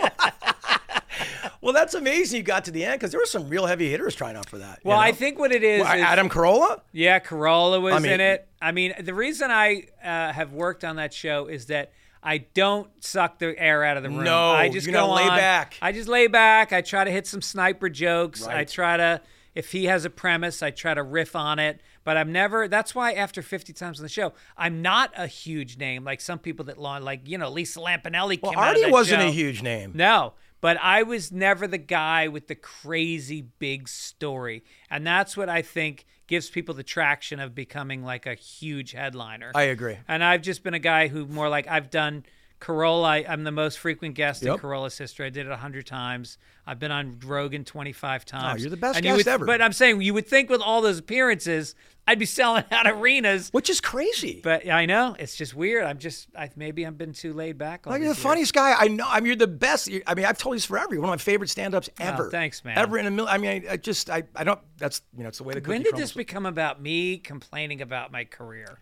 Well, that's amazing you got to the end because there were some real heavy hitters trying out for that. you Well, I know? think what it is, Well, is Adam Carolla? yeah, Corolla was I mean- in it. I mean, the reason I uh, have worked on that show is that I don't suck the air out of the room. No, I just you go gotta lay on. back. I just lay back. I try to hit some sniper jokes. I Right. try to, if he has a premise, I try to riff on it. But I'm never. That's why after fifty times on the show, I'm not a huge name like some people that lawn like you know Lisa Lampanelli came Well, out of Artie that wasn't show. a huge name. No, but I was never the guy with the crazy big story. And that's what I think gives people the traction of becoming like a huge headliner. I agree. And I've just been a guy who more like I've done Corolla. I, I'm the most frequent guest Yep. in Corolla's history. I did it a hundred times. I've been on Rogan twenty-five times. Oh, you're the best and you guest would, ever. But I'm saying you would think with all those appearances, I'd be selling out arenas. Which is crazy. But I know it's just weird. I'm just I, maybe I've been too laid back. All Like, you're the these funniest guy I know. I mean, you're the best. You're, I mean, I've told you this forever. You're one of my favorite stand-ups ever. Oh, thanks, man. Ever in a million. I mean, I, I just, I, I don't. That's you know, it's the way the years. cookie When did crumbles. this become about me complaining about my career?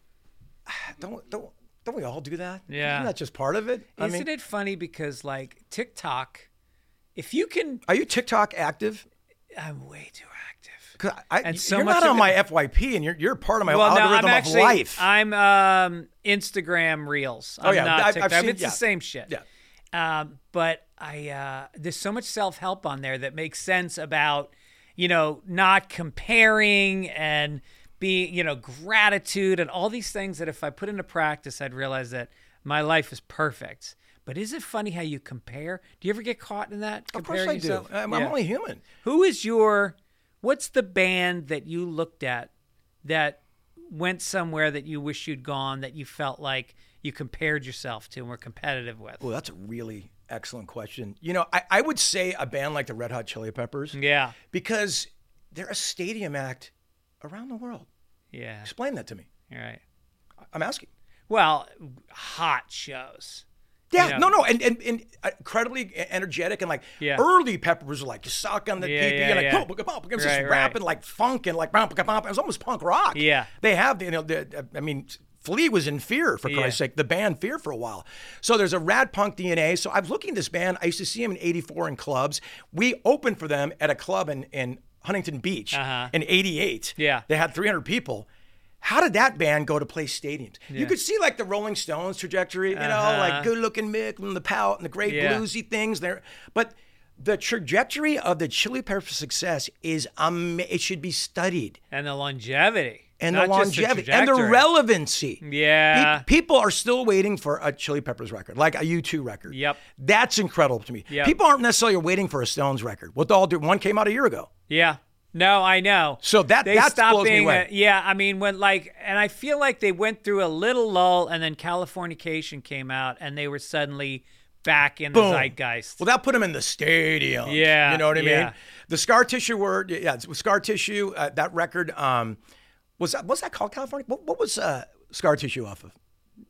Don't, don't, don't we all do that? Yeah. Isn't that just part of it? I Isn't mean, it funny because like TikTok, if you can, are you TikTok active? I'm way too active. 'Cause I, And you- so you're much not of on it- my F Y P, and you're you're part of my Well, no, algorithm I'm of actually life. I'm um, Instagram Reels. I'm Oh, yeah, not I've- I've TikTok. I mean, seen- it's yeah. the same shit. Yeah. Um, but I uh, there's so much self help on there that makes sense about you know not comparing and being you know gratitude and all these things that if I put into practice, I'd realize that my life is perfect. But is it funny how you compare? Do you ever get caught in that? Of course comparing I yourself? do. I'm, I'm Yeah. only human. Who is your, what's the band that you looked at that went somewhere that you wish you'd gone, that you felt like you compared yourself to and were competitive with? Well, that's a really excellent question. You know, I, I would say a band like the Red Hot Chili Peppers. Yeah. Because they're a stadium act around the world. Yeah. Explain that to me. You're right. I'm asking. Well, hot shows. Yeah, You know? no, no, and, and, and incredibly energetic and like Yeah. early Peppers were like you suck on the Yeah, P P yeah, and like yeah. boom, boom, boom, it was just Right, right. rapping like funk and like bump, bump, bump. It was almost punk rock. Yeah. they have you know the, I mean Flea was in Fear for Yeah. Christ's sake, the band Fear for a while. So there's a rad punk D N A. So I was looking at this band. I used to see them in eighty-four in clubs. We opened for them at a club in in Huntington Beach Uh-huh. in eighty-eight. Yeah. they had three hundred people. How did that band go to play stadiums? You Yeah. could see like the Rolling Stones trajectory, you know, Uh-huh. like good-looking Mick and the pout and the great Yeah. bluesy things there. But the trajectory of the Chili Peppers' success is um, it should be studied, And the longevity. and Not the just longevity and the trajectory. relevancy. Yeah. Pe- people are still waiting for a Chili Peppers record, like a U two record. Yep. That's incredible to me. Yep. People aren't necessarily waiting for a Stones record. What all do? One came out a year ago. Yeah. No, I know. So that- they that stopped blows me being away. a- yeah, I mean when like and I feel like they went through a little lull and then Californication came out and they were suddenly back in the Boom. zeitgeist. Well, that put them in the stadium. Yeah, You know what I yeah. mean? The Scar Tissue word, yeah, it's- Scar Tissue, uh, that record, um, was that, what's that called, California? What, what was uh, Scar Tissue off of?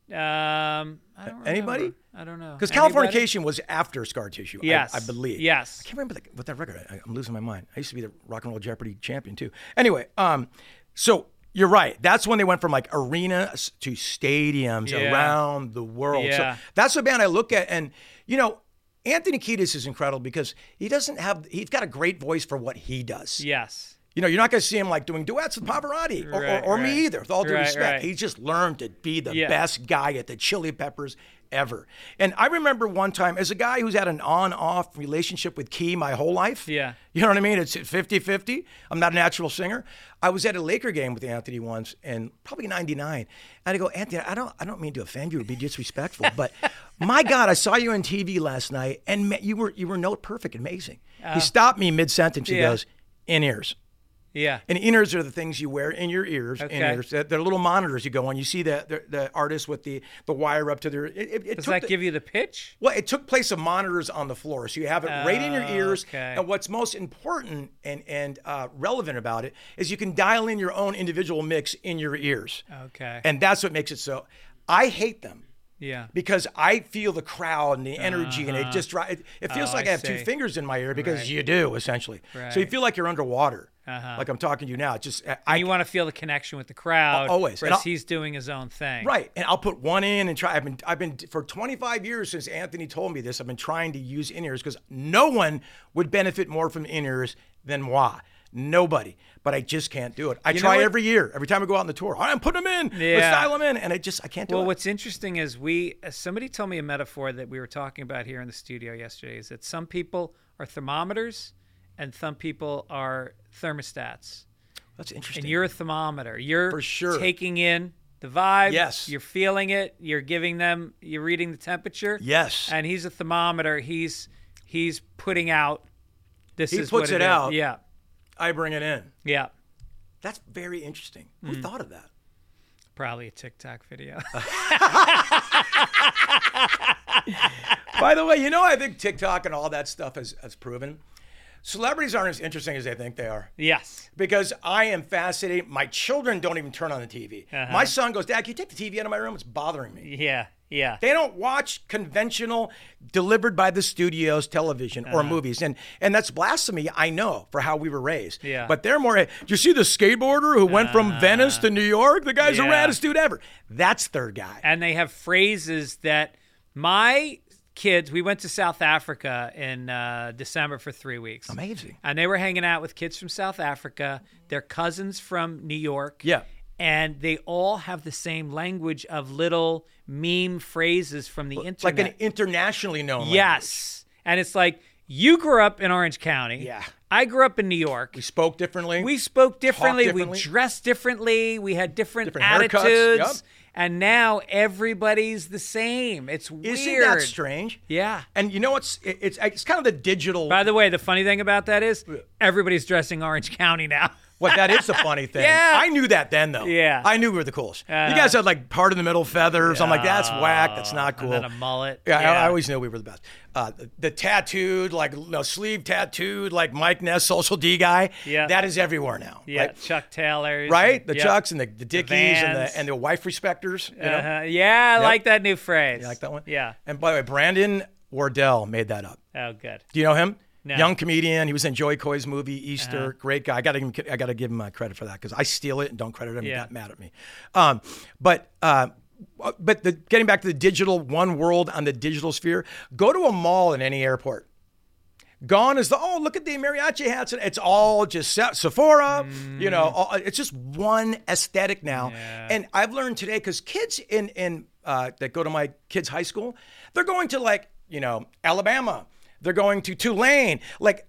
Um, I don't Anybody? remember. I don't know. Because Anybody? Californication was after Scar Tissue, I- Yes. I, believe. Yes. I can't remember the, what that record, I, I'm losing my mind. I used to be the Rock and Roll Jeopardy champion too. Anyway, um, so you're right. That's when they went from like arenas to stadiums Yeah. around the world. Yeah. So that's a band I look at. And, you know, Anthony Kiedis is incredible because he doesn't have, he's got a great voice for what he does. Yes. You know, you're not going to see him like doing duets with Pavarotti or, Right, or, or right. me either, with all due Right, respect. right. He's just learned to be the Yeah. best guy at the Chili Peppers ever. And I remember one time, as a guy who's had an on-off relationship with Key my whole life. Yeah. You know what I mean? It's fifty-fifty. I'm not a natural singer. I was at a Laker game with Anthony once, and probably ninety-nine. And I go, Anthony, I don't, I don't mean to offend you or be disrespectful, but my God, I saw you on T V last night, and ma- you were, you were note perfect, amazing. He stopped me mid-sentence. He Yeah. goes, in-ears. Yeah. And in-ears are the things you wear in your ears. Okay. In-ears. They're, they're little monitors you go on. You see the the, the artist with the, the wire up to their. It, it, it Does took that the- give you the pitch? Well, it took place of monitors on the floor, so you have it right in your ears. Okay. And what's most important and and uh, relevant about it is you can dial in your own individual mix in your ears, Okay. and that's what makes it so. I hate them. Yeah. Because I feel the crowd and the energy, and it just dri- it, it feels Oh, like I I have two see. fingers in my ear because Right. you do essentially. So you Right. feel like you're underwater, Uh-huh. like I'm talking to you now. It's just I, You want to feel the connection with the crowd. Always. And Whereas I'll- he's doing his own thing. Right, and I'll put one in and try. I've been, I've been for twenty-five years since Anthony told me this. I've been trying to use in-ears because no one would benefit more from in-ears than moi. Nobody, but I just can't do it. I You know try what? every year. Every time I go out on the tour, I'm putting them in. Let's Yeah. dial them in, and I just I can't do Well, it. what's interesting is we uh, somebody told me a metaphor that we were talking about here in the studio yesterday is that some people are thermometers and some people are thermostats. That's interesting. And you're a thermometer. You're For sure. taking in the vibe. Yes. You're feeling it. You're giving them. You're reading the temperature. Yes. And he's a thermometer. He's he's putting out. This He is puts what it is. out. Yeah. I bring it in. Yeah. That's very interesting. Who mm. thought of that? Probably a TikTok video. By the way, you know, I think TikTok and all that stuff has, has proven celebrities aren't as interesting as they think they are. Yes. Because I am fascinated. My children don't even turn on the T V. Uh-huh. My son goes, Dad, can you take the T V out of my room? It's bothering me. Yeah, yeah. They don't watch conventional, delivered by the studios television uh-huh. or movies. And and that's blasphemy, I know, for how we were raised. Yeah. But they're more, do you see the skateboarder who went uh, from Venice to New York? The guy's yeah. the raddest dude ever. That's their guy. And they have phrases that my kids, we went to South Africa in uh, December for three weeks. Amazing. And they were hanging out with kids from South Africa, their cousins from New York. Yeah. And they all have the same language of little meme phrases from the internet. Like an internationally known language. Yes. And it's like, you grew up in Orange County. Yeah. I grew up in New York. We spoke differently. We spoke differently. differently. We dressed differently. We had different, different attitudes. Haircuts. Yep. And now everybody's the same. It's weird. Isn't that strange? Yeah. And you know what's it, it's it's kind of the digital. By the way, the funny thing about that is everybody's dressing Orange County now. Well, that is the funny thing. Yeah. I knew that then, though. Yeah. I knew we were the coolest. Uh, you guys had like part in the middle feathers. I'm like, that's whack. That's not cool. And then a mullet. Yeah, yeah. I, I always knew we were the best. Uh, the, the tattooed, like no sleeve tattooed, like Mike Ness, Social D guy. Yeah. That is everywhere now. Yeah. Right? Chuck Taylors. Right? The yep. Chucks and the, the Dickies the and the and the wife respecters. You know? uh-huh. Yeah, I Yep. like that new phrase. You like that one? Yeah. And by the way, Brandon Wardell made that up. Oh, good. Do you know him? No. Young comedian. He was in Joey Coy's movie Easter. Uh-huh. Great guy. I got to I got to give him uh, credit for that because I steal it and don't credit him. Yeah. He got mad at me. Um, but uh, but the, getting back to the digital one world on the digital sphere, go to a mall in any airport. Gone is the, oh, look at the mariachi hats. It's all just Sephora, mm. you know, all, it's just one aesthetic now. Yeah. And I've learned today, because kids in, in uh, that go to my kids' high school, they're going to like, you know, Alabama. They're going to Tulane. Like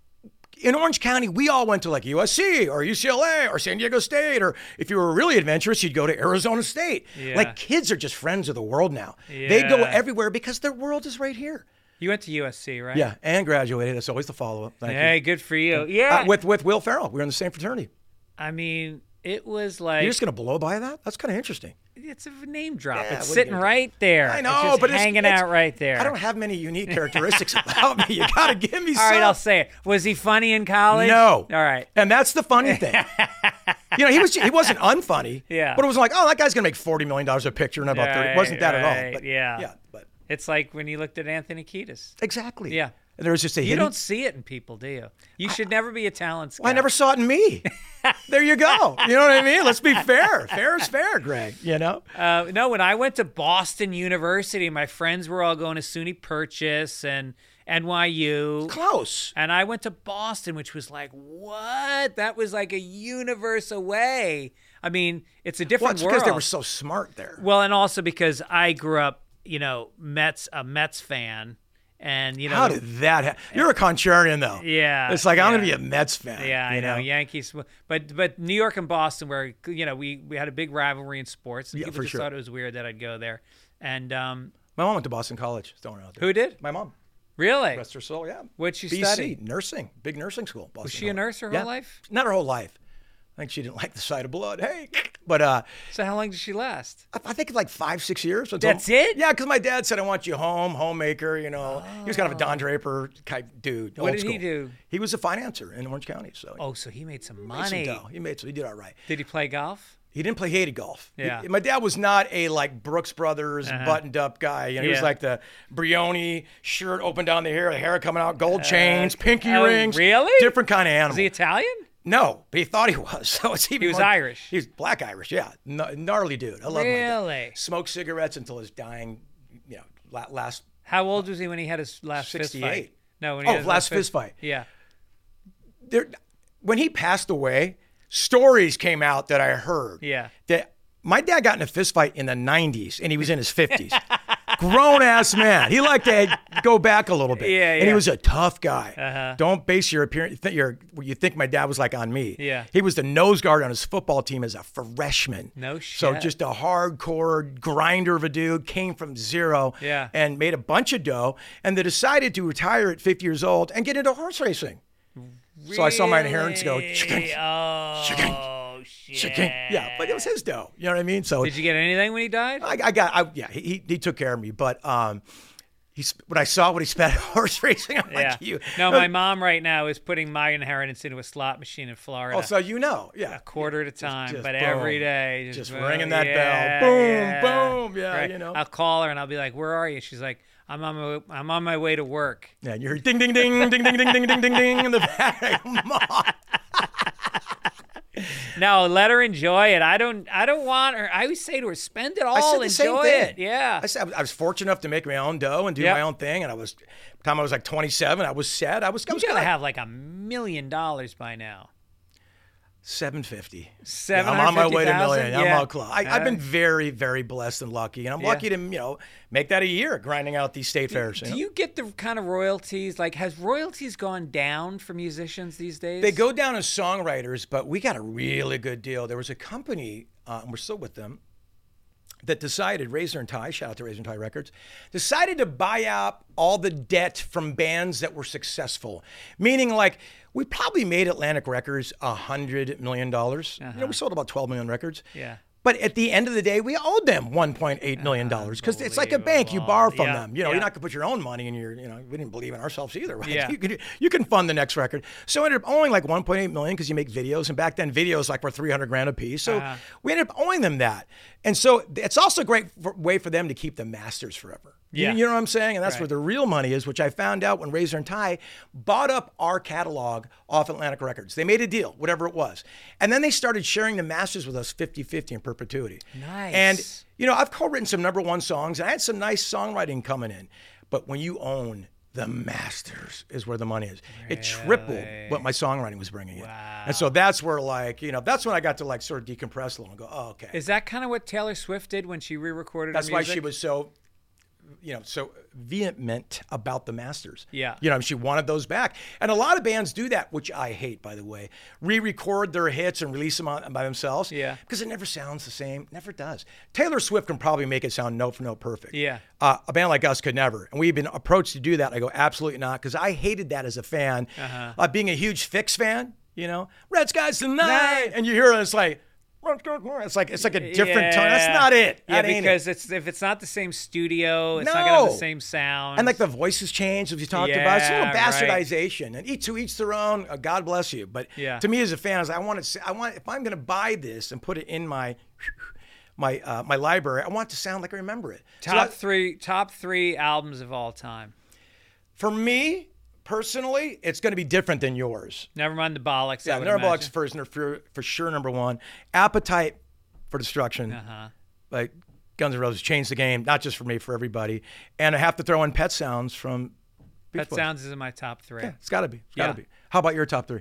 in Orange County, we all went to like U S C or U C L A or San Diego State. Or if you were really adventurous, you'd go to Arizona State. Yeah. Like kids are just friends of the world now. Yeah. They go everywhere because their world is right here. You went to U S C, right? Yeah, and graduated. That's always the follow-up. Thank hey, you. good for you. Yeah. Uh, with with Will Ferrell. We were in the same fraternity. I mean, it was like... You're just going to blow by that? That's kind of interesting. It's a name drop. Yeah, it's it sitting be. right there. I know, it's just but it's hanging it's, out right there. I don't have many unique characteristics about me. You got to give me All some. right, I'll say it. Was he funny in college? No. All right. And that's the funny thing. You know, he was he wasn't unfunny. Yeah. But it was like, oh, that guy's going to make forty million dollars a picture in about thirty. It wasn't that right, at all. But, yeah. Yeah. But it's like when you looked at Anthony Kiedis. exactly. Yeah. And there was just a You hidden... don't see it in people, do you? You should never be a talent scout. Well, I never saw it in me. There you go. You know what I mean? Let's be fair. Fair is fair, Greg. You know? Uh, no, when I went to Boston University, my friends were all going to SUNY Purchase and N Y U. Close. And I went to Boston, which was like, what? That was like a universe away. I mean, it's a Well, different it's world. because they were so smart there. Well, and also because I grew up, you know, Mets, a Mets fan. And, you know, How did that happen? You're a contrarian, though. Yeah. It's like, I'm yeah. going to be a Mets fan. Yeah, I you know. Yankees. But but New York and Boston were, you know, we, we had a big rivalry in sports. And Yeah, people for just sure. thought it was weird that I'd go there. And um, My mom went to Boston College. Don't know. who did? My mom. Really? Rest her soul, yeah. What'd she B C, study? nursing. Big nursing school. Boston Was she a College. nurse her whole Yeah. life? Not her whole life. I think she didn't like the sight of blood. Hey. But uh, So how long did she last? I, I think like five, six years. Until, That's it? Yeah, because my dad said, I want you home, homemaker, you know. He was kind of a Don Draper type dude. What old did school. he do? He was a financer in Orange County. So Oh, so he made some he made some money. dough. He made some, he did all right. Did he play golf? He didn't play, he hated golf. Yeah. He- my dad was not a like Brooks Brothers Uh-huh. buttoned up guy. You know, he was Yeah. like the Brioni shirt open down the hair, the hair coming out, gold chains, pinky oh, rings. really? Different kind of animal. Was he Italian? No, but he thought he was. So it's even He was more- Irish. He was black Irish, yeah. N- gnarly dude. I love my dad. Really? Smoked cigarettes until his dying, you know, la- last. How old was he when he had his last fist fight? sixty-eight. No, when he Oh, had his last fist fight. Yeah. There, when he passed away, stories came out that I heard. Yeah. That my dad got in a fist fight in the nineties, and he was in his fifties. Grown ass man. He liked to go back a little bit. Yeah, And he yeah. was a tough guy. Uh-huh. Don't base your appearance. Th- your what you think my dad was like on me. Yeah. He was the nose guard on his football team as a freshman. No So shit. just a hardcore grinder of a dude, came from zero. Yeah. And made a bunch of dough, and they decided to retire at fifty years old and get into horse racing. So I saw my inheritance go, Really? chicken, Oh, chicken. shit. Yeah, but it was his dough. You know what I mean? So did you get anything when he died? I, I got, I, yeah, he he took care of me. But um, he's when I saw what he spent on horse racing, I'm Yeah. like, you. No, my mom right now is putting my inheritance into a slot machine in Florida. Oh, so you know, yeah, a quarter at a time, just but boom. every day, just, Just boom, ringing that yeah, bell. Boom, yeah. boom, yeah, Right. you know. I'll call her and I'll be like, "Where are you?" She's like, "I'm on my, I'm on my way to work." Yeah, and you hear ding, ding, ding, ding, ding, ding, ding, ding, ding, ding in the back. Come on. No, let her enjoy it. I don't, I don't want her. I always say to her, "Spend it all, I said the same enjoy thing. it." Yeah. I said I was, I was fortunate enough to make my own dough and do Yep. my own thing, and I was. By the time I was like twenty-seven, I was set. I was. I You was gotta good. have like a million dollars by now. seven fifty. Seven I'm on my hundred way fifty to thousand. million. I'm Yeah. all close. I, I've been very, very blessed and lucky, and I'm Yeah. lucky to you know make that a year grinding out these state fairs. Do know? you get the kind of royalties? Like, has royalties gone down for musicians these days? They go down as songwriters, but we got a really good deal. There was a company, uh, and we're still with them, that decided, Razor and Tie, shout out to Razor and Tie Records, decided to buy out all the debt from bands that were successful. Meaning, like, we probably made Atlantic Records one hundred million dollars. You know, we sold about twelve million records. Yeah. But at the end of the day, we owed them one point eight million dollars because it's like a bank. You borrow from Yeah, them. You know, yeah. you're not going to put your own money in your, you know, we didn't believe in ourselves either, right? Yeah. You can, you can fund the next record. So I ended up owing like one point eight million because you make videos. And back then, videos like were three hundred grand a piece. So Uh-huh. we ended up owing them that. And so it's also a great for, way for them to keep the masters forever. You- Yeah. You, know what I'm saying? And that's Right. where the real money is, which I found out when Razor and Tie bought up our catalog off Atlantic Records. They made a deal, whatever it was. And then they started sharing the masters with us fifty-fifty in perpetuity. Nice. And, you know, I've co-written some number one songs, and I had some nice songwriting coming in. But when you own the masters is where the money is. It tripled what my songwriting was bringing in. Wow. And so that's where, like, you know, that's when I got to, like, sort of decompress a little and go, oh, okay. Is that kind of what Taylor Swift did when she re-recorded That's her why music? she was so, you know, so vehement about the masters. Yeah. You know, she wanted those back. And a lot of bands do that, which I hate, by the way. Re-record their hits and release them on, by themselves. Yeah. Because it never sounds the same. Never does. Taylor Swift can probably make it sound note for note perfect. Yeah. Uh, a band like us could never. And we've been approached to do that. I go, absolutely not. Because I hated that as a fan. Uh-huh. Uh, being a huge Fix fan, you know, Red Skies Tonight. Night. And you hear it, it's like, it's like it's like a different tone. That's Yeah. not it. Yeah, That ain't it. because it's if it's not the same studio, it's not gonna have the No. same sound. And like the voices changed, as you talked about. It's a little Yeah, right. bastardization. And each to each their own. Uh, God bless you. But Yeah. to me as a fan, I, was, I want to. Say, I want if I'm going to buy this and put it in my my uh, my library, I want it to sound like I remember it. So top that- three, top three albums of all time. for me personally, it's going to be different than yours. Never mind the Bollocks. Yeah, I would Never Bollocks imagine. first, and for for sure number one. Appetite for Destruction. Uh-huh. Like Guns N' Roses changed the game, not just for me, for everybody. And I have to throw in Pet Sounds from Beach Pet Boys. Sounds is in my top three. Yeah, it's got to be. It's got to Yeah. be. How about your top three?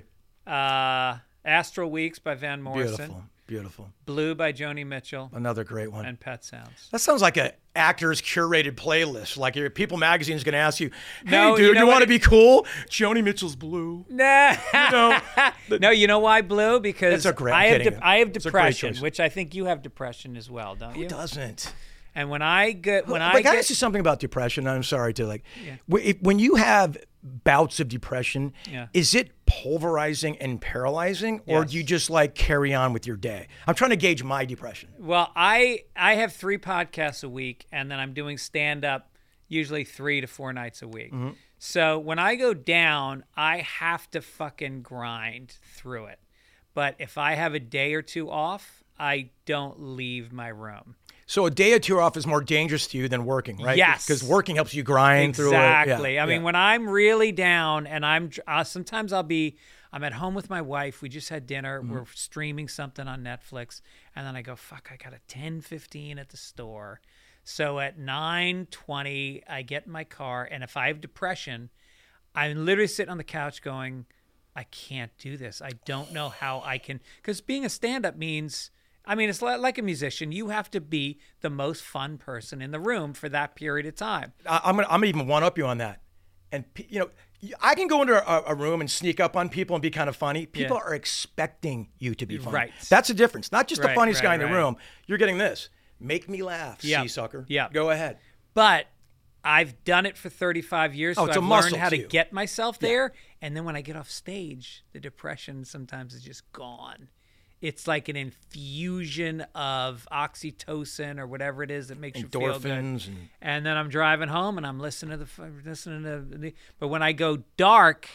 Uh, Astral Weeks by Van Morrison. Beautiful, beautiful. Blue by Joni Mitchell. Another great one. And Pet Sounds. That sounds like an actor's curated playlist. Like your People Magazine is going to ask you, "Hey, No, dude, you you, know want to what be cool? Joni Mitchell's Blue." Nah. know, no, you know why blue? Because That's a great- I'm I have kidding. de- I have It's a great depression, choice. which I think you have depression as well, don't you? Who doesn't? And when I get when but I can I get ask you something about depression? I'm sorry to like, wh- if- when you have bouts of depression, Yeah. is it pulverizing and paralyzing, or Yes. do you just like carry on with your day? I'm trying to gauge my depression. Well, I I have three podcasts a week, and then I'm doing stand up usually three to four nights a week. Mm-hmm. So when I go down, I have to fucking grind through it. But if I have a day or two off, I don't leave my room. So a day or two off is more dangerous to you than working, right? Yes. Because working helps you grind through it. Exactly. Yeah, I mean, yeah. when I'm really down, and I'm uh, sometimes I'll be I'm at home with my wife. We just had dinner. Mm-hmm. We're streaming something on Netflix, and then I go, fuck, I got a ten fifteen at the store. So at nine twenty, I get in my car, and if I have depression, I'm literally sitting on the couch going, I can't do this. I don't know how I can, because being a stand-up means, I mean, it's li- like a musician. You have to be the most fun person in the room for that period of time. I- I'm gonna I'm gonna even one up you on that. And pe- you know, I can go into a, a room and sneak up on people and be kind of funny. People Yeah. are expecting you to be funny. Right. That's the difference. Not just Right, the funniest right, guy in the right. room. You're getting this. Make me laugh, Yeah. see sucker. Yeah. Go ahead. But I've done it for thirty-five years, Oh, so it's a I've muscle learned how to too. get myself there. And then when I get off stage, the depression sometimes is just gone. it's like an infusion of oxytocin or whatever it is that makes you feel good. Endorphins and And then I'm driving home and I'm listening to the listening to the. But when I go dark,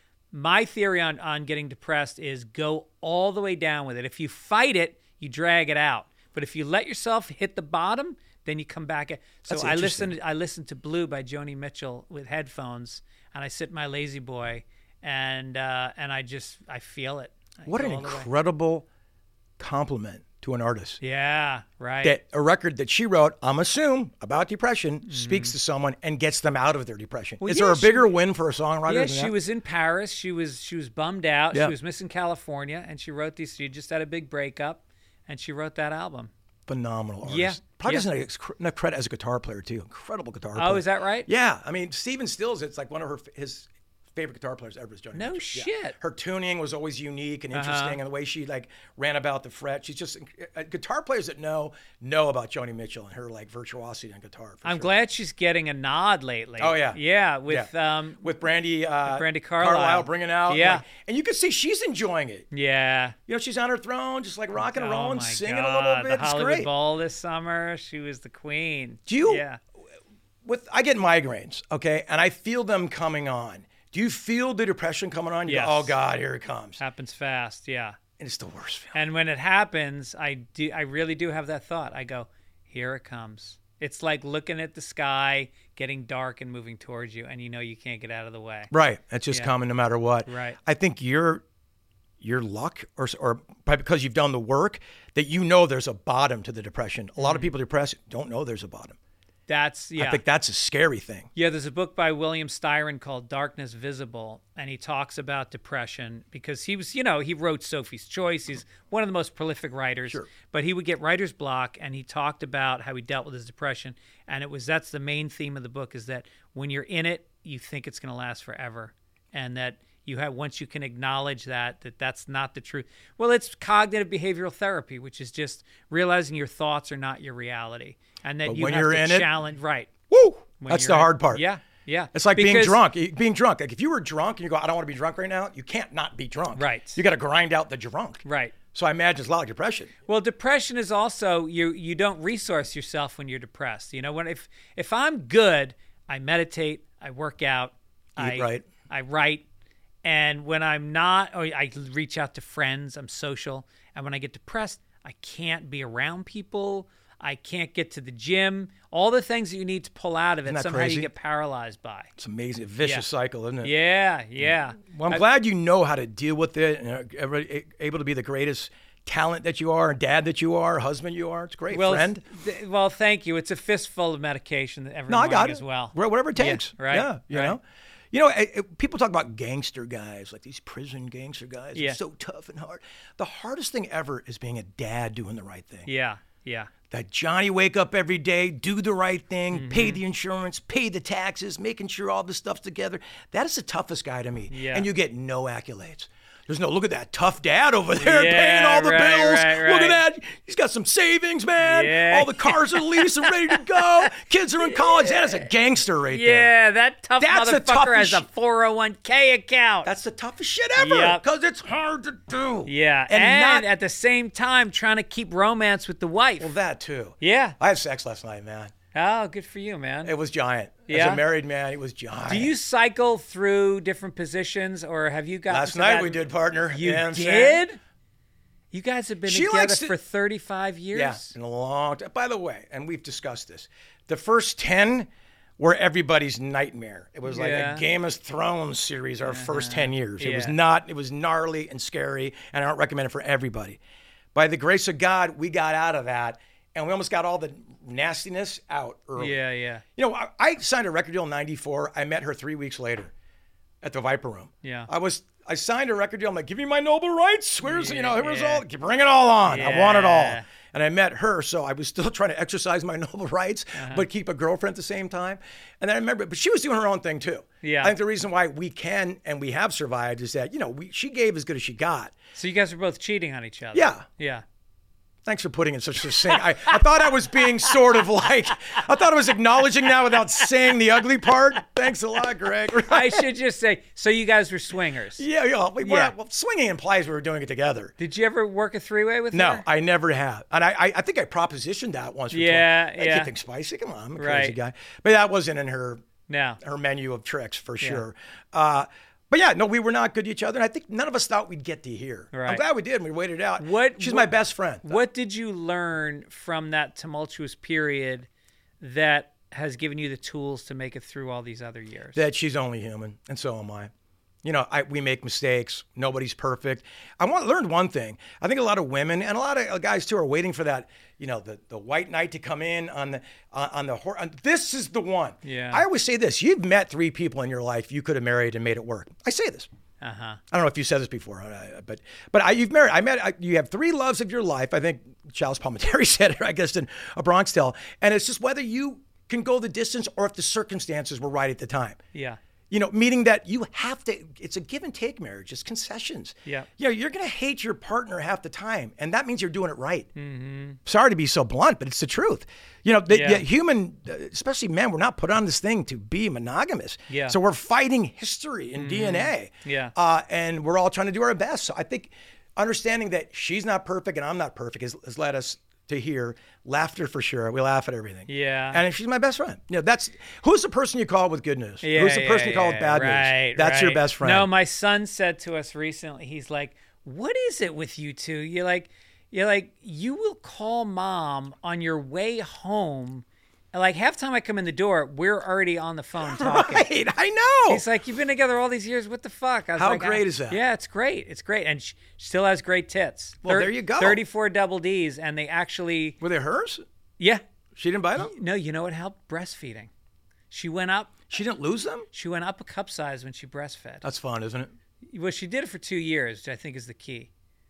my theory on on getting depressed is go all the way down with it. If you fight it, you drag it out. But if you let yourself hit the bottom, then you come back. So That's I interesting. listened. I listened to Blue by Joni Mitchell with headphones, and I sit in my lazy boy, and uh, and I just I feel it. I what go an all the way. incredible compliment to an artist. Yeah, right. That a record that she wrote, I'm assume, about depression, Mm-hmm. speaks to someone and gets them out of their depression. Well, Is yeah, there a she- bigger win for a songwriter Yeah, than she that? was in Paris. She was she was bummed out. Yeah. She was missing California, and she wrote these. She just had a big breakup, and she wrote that album. Phenomenal artist. Yeah, Probably yeah. doesn't have enough credit as a guitar player, too. Incredible guitar player. Oh, is that right? Yeah. I mean, Stephen Stills, it's like one of her his favorite guitar players ever is Joni No Mitchell. shit. Yeah. Her tuning was always unique and interesting, Uh-huh. and the way she like ran about the fret. She's just uh, guitar players that know know about Joni Mitchell and her like virtuosity on guitar. For I'm sure. glad she's getting a nod lately. Oh, yeah. yeah. With Yeah. um, with Brandy, uh, Brandy Carlisle. bringing out, Yeah. like- and you can see she's enjoying it. yeah. You know, she's on her throne, just like rocking and Oh rolling, my singing God. a little bit. The It's Hollywood great. Bowl this summer, she was the queen. Do you- Yeah. With I get migraines, okay, and I feel them coming on. Do you feel the depression coming on? You Yes. go, oh God, here it comes, Happens fast. Yeah. and it's the worst feeling. And when it happens, I do. I really do have that thought. I go, here it comes. It's like looking at the sky, getting dark and moving towards you, and you know you can't get out of the way. Right, it's just Yeah. coming no matter what. Right. I think your your luck, or or probably because you've done the work, that you know there's a bottom to the depression. A lot of people depressed don't know there's a bottom. That's yeah. I think that's a scary thing. Yeah, there's a book by William Styron called Darkness Visible, and he talks about depression because he was, you know, he wrote Sophie's Choice. He's one of the most prolific writers. Sure. But he would get writer's block, and he talked about how he dealt with his depression. And it was that's the main theme of the book is that when you're in it, you think it's going to last forever, and that you have once you can acknowledge that that that's not the truth. Well, it's cognitive behavioral therapy, which is just realizing your thoughts are not your reality, and that But you when have you're to in it- challenge. Right. Woo! When That's you're the in- hard part. Yeah, yeah. It's like being Because- drunk. Being drunk. Like if you were drunk and you go, I don't want to be drunk right now, you can't not be drunk. Right. You got to grind out the drunk. Right. So I imagine it's a lot like depression. Well, depression is also you you don't resource yourself when you're depressed. You know, when if if I'm good, I meditate, I work out, I right. I write, and when I'm not, or I reach out to friends, I'm social, and when I get depressed, I can't be around people. I can't get to the gym. All the things that you need to pull out of it, Isn't that somehow crazy? you get paralyzed by. It's amazing. A vicious Yeah. cycle, isn't it? Yeah, yeah. Well, I'm I- glad you know how to deal with it and are ever- able to be the greatest talent that you are, dad that you are, husband you are. It's great, Well, friend. th- well, thank you. It's a fistful of medication every No, I morning got it. as well. Wha- Whatever it Yeah, takes. right, Yeah, you right. know. You know, it, it- people talk about gangster guys, like these prison gangster guys. Yeah. It's so tough and hard. The hardest thing ever is being a dad doing the right thing. Yeah, yeah. That Johnny wake up every day, do the right thing, Mm-hmm. pay the insurance, pay the taxes, making sure all this stuff's together. That is the toughest guy to me. Yeah. And you get no accolades. There's no, look at that tough dad over there Yeah, paying all the right, bills. right, Look at right. that. He's got some savings, man. Yeah. All the cars are leased and ready to go. Kids are in college. That is a gangster right there. Yeah, that tough That's the motherfucker has toughest a four oh one k account. That's the toughest shit ever Yep. because it's hard to do. yeah, And, and, not, at the same time trying to keep romance with the wife. well, that too. yeah. I had sex last night, man. Oh, good for you, man. It was giant. As Yeah? a married man, it was giant. Do you cycle through different positions, or have you got Last to night that- we did, partner. You know what I'm saying? did? You guys have been She together likes to- for thirty-five years. Yeah, in a long time. By the way, and we've discussed this, the first ten were everybody's nightmare. It was like Yeah. a Game of Thrones series our first ten years. It was Yeah. not, it was gnarly and scary, and I don't recommend it for everybody. By the grace of God, we got out of that, and we almost got all the nastiness out early. Yeah, yeah, You know, I, I signed a record deal in ninety-four. I met her three weeks later at the Viper Room. Yeah. I was, I signed a record deal. I'm like, give me my noble rights. Where's, you know, here's Yeah. all, bring it all on. I want it all. Yeah. And I met her, so I was still trying to exercise my noble rights, Uh-huh. but keep a girlfriend at the same time. And then I remember, but she was doing her own thing too. Yeah. I think the reason why we can and we have survived is that, you know, we, she gave as good as she got. So you guys were both cheating on each other. Yeah. Yeah. Thanks for putting in such succinct. I, I thought I was being sort of like, I thought I was acknowledging that without saying the ugly part. Thanks a lot, Greg. I should just say, so you guys were swingers. Yeah, yeah. We, Yeah. Well, swinging implies we were doing it together. Did you ever work a three-way with No, her? I never have. And I, I, I think I propositioned that once or Yeah, twice. Hey, yeah. you think spicy? Come on, I'm a crazy Right. guy. But that wasn't in her No. her menu of tricks for sure. Uh, but yeah, no, we were not good to each other. And I think none of us thought we'd get to here. I'm Right. glad we did. And we waited it out. What- She's what- my best friend. What did you learn from that tumultuous period that has given you the tools to make it through all these other years? That she's only human, and so am I. You know, I, we make mistakes. Nobody's perfect. I want learned one thing. I think a lot of women and a lot of guys too are waiting for that. You know, the, the white knight to come in on the uh, on the horse. This is the one. Yeah. I always say this: you've met three people in your life you could have married and made it work. I say this. Uh-huh. I don't know if you said this before, uh, but but I, you've married. I met. I, you have three loves of your life. I think Charles Palminteri said it. I guess in A Bronx Tale, and it's just whether you can go the distance or if the circumstances were right at the time. Yeah. You know, meaning that you have to, it's a give and take marriage, it's concessions. Yeah. You know, you're going to hate your partner half the time, and that means you're doing it right. Mm-hmm. Sorry to be so blunt, but it's the truth. You know, the, Yeah. the human, uh, especially men, we're not put on this thing to be monogamous. Yeah. So we're fighting history and D N A. Yeah. Uh, and we're all trying to do our best. So I think understanding that she's not perfect and I'm not perfect has, has led us to hear laughter for sure. We laugh at everything. Yeah. And she's my best friend. You know, that's who's the person you call with good news? Yeah, who's the yeah, person you call yeah, with bad right, news? That's your right. best friend. No, my son said to us recently, he's like, what is it with you two? You're like, you're like, you will call mom on your way home. And like half time I come in the door, we're already on the phone talking. Right, I know. He's like, you've been together all these years. What the fuck? I was How like, great I- is that? Yeah, it's great. It's great. And she still has great tits. Well, there you go. thirty-four double Ds. And they actually, Were they hers? yeah. She didn't buy them? No, you know what helped? Breastfeeding. She went up. She didn't lose them? She went up a cup size when she breastfed. That's fun, isn't it? Well, she did it for two years, which I think is the key.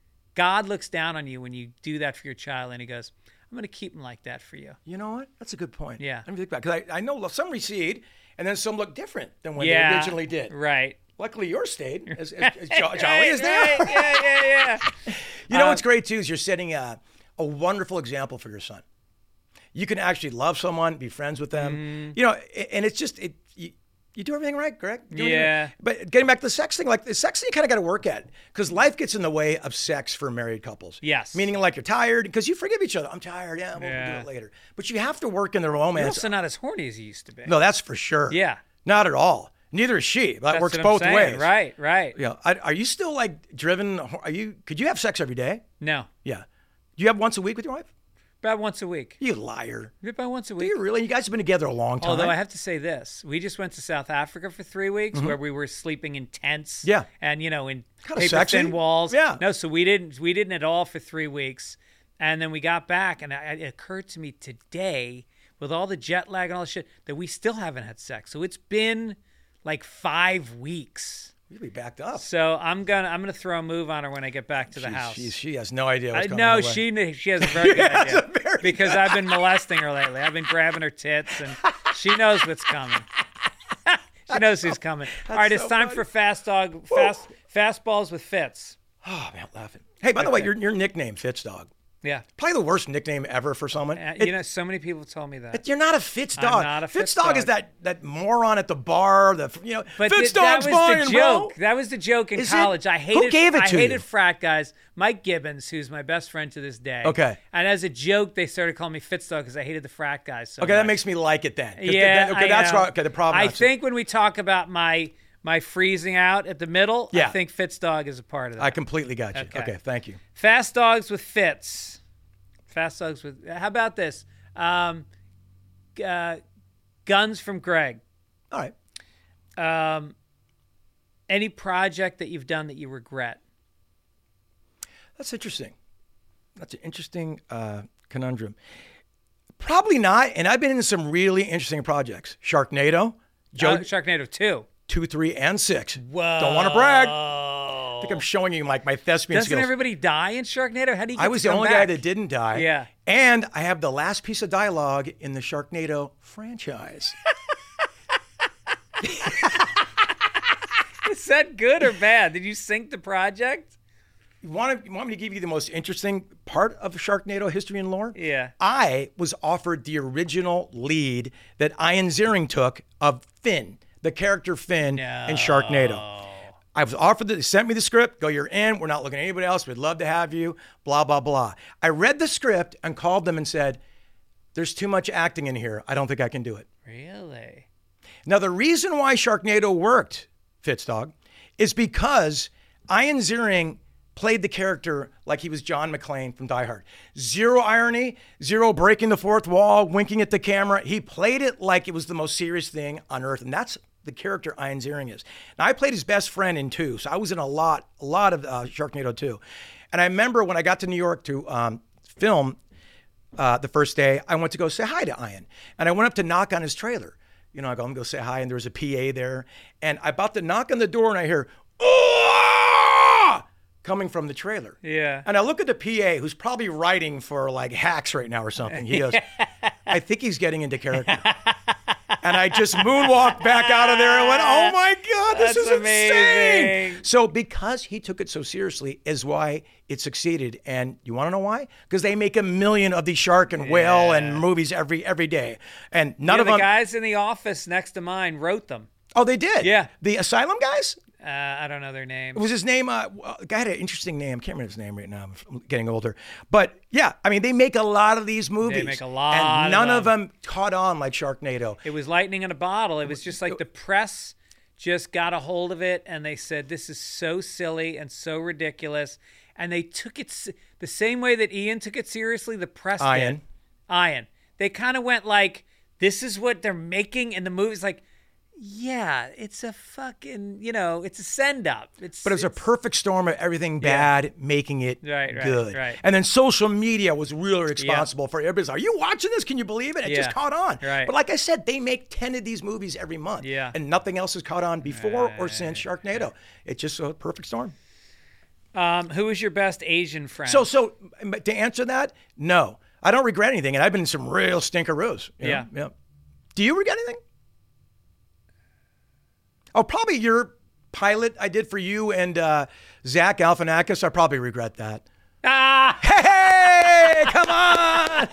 God looks down on you when you do that for your child, and he goes, I'm going to keep him like that for you. You know what? That's a good point. Yeah. Let me think about it. Because I, I know some recede, and then some look different than when yeah, they originally did. Right. Luckily, yours stayed as, as, as jo- jolly as they Right, are. yeah, yeah, yeah. You know Uh, what's great, too, is you're setting a, a wonderful example for your son. You can actually love someone, be friends with them. Mm-hmm. You know, and it's just, it, you, you do everything right, Greg. You do everything Yeah. right. But getting back to the sex thing, like the sex thing, you kind of got to work at because life gets in the way of sex for married couples. Yes. Meaning like you're tired because you forgive each other. I'm tired. Yeah, we'll Yeah. do it later. But you have to work in the You're romance. also not as horny as you used to be. No, that's for sure. Yeah. Not at all. Neither is she. That That's works what I'm both saying. ways. Right, right. Yeah. I, are you still like driven? Are you? Could you have sex every day? No, Yeah. Do you have once a week with your wife? about once a week. You liar. About once a Do week. you really? You guys have been together a long time. Although I have to say this, we just went to South Africa for three weeks where we were sleeping in tents. Mm-hmm. Yeah. And, you know, in Kinda paper sexy. thin walls. Yeah. No, so we didn't, we didn't at all for three weeks. And then we got back and it occurred to me today with all the jet lag and all the shit that we still haven't had sex. So it's been like five weeks. You'll be backed up. So I'm gonna I'm gonna throw a move on her when I get back to the She's- house. she's- she has no idea what's I going know on. she kn- she has a very good has idea a very because I've been molesting her lately. I've been grabbing her tits and she knows what's coming. She knows who's coming. All right, it's so time funny. for fast dog fast fastballs with Fitz. Oh man, I'm laughing. Hey, by the way, your your nickname Fitz Dog. Yeah. Probably the worst nickname ever for someone. Uh, It- you know, so many people told me that. You're not a Fitz I'm dog. not a Fitz Fitz dog, is dog. that that moron at the bar. The you know But Fitz th- that dog's was fine, the bro. joke. That was the joke in Is it? college. I Who hated. gave it I to hated you? frat guys. Mike Gibbons, who's my best friend to this day. Okay. And as a joke, they started calling me Fitz dog because I hated the frat guys so Okay, that much. makes me like it then. 'Cause Yeah, th- okay, I that's know. right. Okay, the problem. I think when we talk about my my freezing out at the middle, Yeah. I think Fitz dog is a part of that. I completely got you. Okay. Okay, thank you. Fast dogs with Fitz. Fast dogs with. How about this? Um, uh, guns from Greg. All right. Um, any project that you've done that you regret? That's interesting. That's an interesting uh, conundrum. Probably not. And I've been in some really interesting projects. Sharknado, Joe, Uh, Sharknado two. two, three, and six. Whoa. Don't want to brag. I think I'm showing you like my thespian Doesn't skills. everybody die in Sharknado? How do you? Get I was to the come only back? guy that didn't die. Yeah. And I have the last piece of dialogue in the Sharknado franchise. Is that good or bad? Did you sync the project? you want to you want me to give you the most interesting part of Sharknado history and lore? Yeah. I was offered the original lead that Ian Ziering took of Finn, the character Finn No. in Sharknado. I was offered the, they sent me the script, go, you're in, we're not looking at anybody else, we'd love to have you, blah, blah, blah. I read the script and called them and said, there's too much acting in here. I don't think I can do it. Really? Now, the reason why Sharknado worked, Fitzdog, is because Ian Ziering played the character like he was John McClane from Die Hard. Zero irony, zero breaking the fourth wall, winking at the camera. He played it like it was the most serious thing on earth, and that's the character Ian Ziering is. Now, I played his best friend in two, so I was in a lot, a lot of uh, Sharknado two. And I remember when I got to New York to um, film uh, the first day, I went to go say hi to Ian. And I went up to knock on his trailer. You know, I go, I'm going to go say hi, and there was a P A there. And I about to knock on the door, and I hear, oh! coming from the trailer. Yeah. And I look at the P A, who's probably writing for like Hacks right now or something. He goes, I think he's getting into character. And I just moonwalked back out of there and went, oh my God, this That's is insane. amazing. So because he took it so seriously is why it succeeded. And you want to know why? Because they make a million of these shark and whale Yeah. and movies every every day. And none Yeah, of the them. guys in the office next to mine wrote them. Oh, they did? Yeah. The Asylum guys? Uh, I don't know their names. Was his name, uh, a guy had an interesting name. I can't remember his name right now. I'm getting older. But yeah, I mean, they make a lot of these movies. make a lot And of none of them. them caught on like Sharknado. It was lightning in a bottle. It was just like the press just got a hold of it and they said, this is so silly and so ridiculous. And they took it s- the same way that Ian took it seriously, the press Ian. did. Ian. They kind of went like, this is what they're making. And the movie's like, yeah, it's a fucking, you know, it's a send up. It's But it was a it's- perfect storm of everything bad making it Right, right, good. right. And then social media was really responsible for everybody's, are you watching this? Can you believe it? It just Yeah. caught on. Right. But like I said, they make ten of these movies every month. Yeah. And nothing else has caught on before or since Sharknado. It's just a perfect storm. Um, who was your best Asian friend? So, so but to answer that, no. I don't regret anything. And I've been in some real stinkeroos. you know? Yeah. Yeah. Do you regret anything? Oh, probably your pilot I did for you and uh, Zach Galifianakis. I probably regret that. ah, Hey, come on!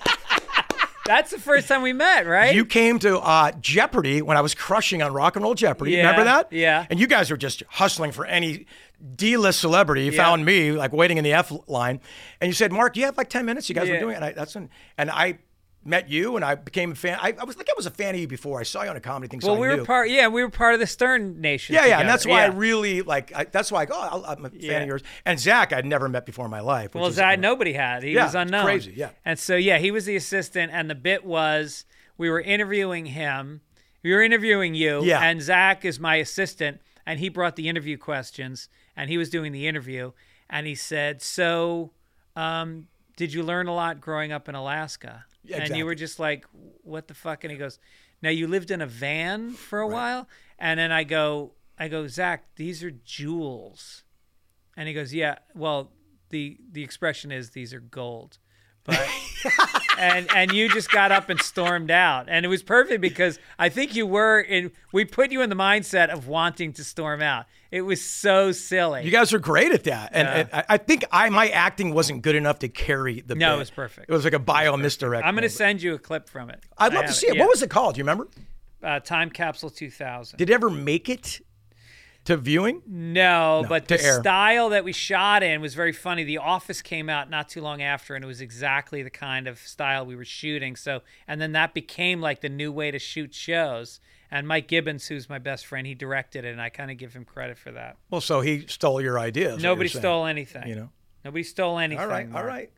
that's the first time we met, right? You came to uh, Jeopardy when I was crushing on Rock and Roll Jeopardy. Yeah, Remember that? yeah. And you guys were just hustling for any D-list celebrity. You Yeah. found me like waiting in the F line, and you said, "Mark, do you have like ten minutes?" You guys Yeah. were doing it. And I, that's when, and I met you, and I became a fan. I, I was like, I was a fan of you before. I saw you on a comedy thing. So well, I we knew. were part. Yeah, we were part of the Stern Nation. Yeah, yeah, together. and that's why I Yeah. really like. I, that's why I go. Oh, I'm a fan Yeah. of yours. And Zach, I'd never met before in my life. which Well, is- Zach, nobody had. He Yeah, was it's unknown. crazy, yeah. And so, yeah, he was the assistant, and the bit was we were interviewing him. We were interviewing you, Yeah. and Zach is my assistant, and he brought the interview questions, and he was doing the interview, and he said, "So, um, did you learn a lot growing up in Alaska?" Yeah, And exactly. you were just like, "What the fuck?" And he goes, "Now you lived in a van for a while," and then I go, "I go, Zach, these are jewels." And he goes, "Yeah, well, the the expression is these are gold." But and and you just got up and stormed out. And it was perfect because I think you were in we put you in the mindset of wanting to storm out. It was so silly. You guys are great at that, and, Yeah. and I, I think I my acting wasn't good enough to carry the. No, bit. it was perfect. It was like a bio misdirect. I'm going to moment. send you a clip from it. I'd I love to have see it. yeah. What was it called? Do you remember? uh, Time Capsule two thousand? Did it ever make it to viewing? No, but to the air. style that we shot in was very funny. The Office came out not too long after, and it was exactly the kind of style we were shooting. So, and then that became like the new way to shoot shows. And Mike Gibbons, who's my best friend, he directed it, and I kind of give him credit for that. Well, so he stole your ideas. is what Nobody you're saying. stole anything. You know. Nobody stole anything. All right, all Mark. right.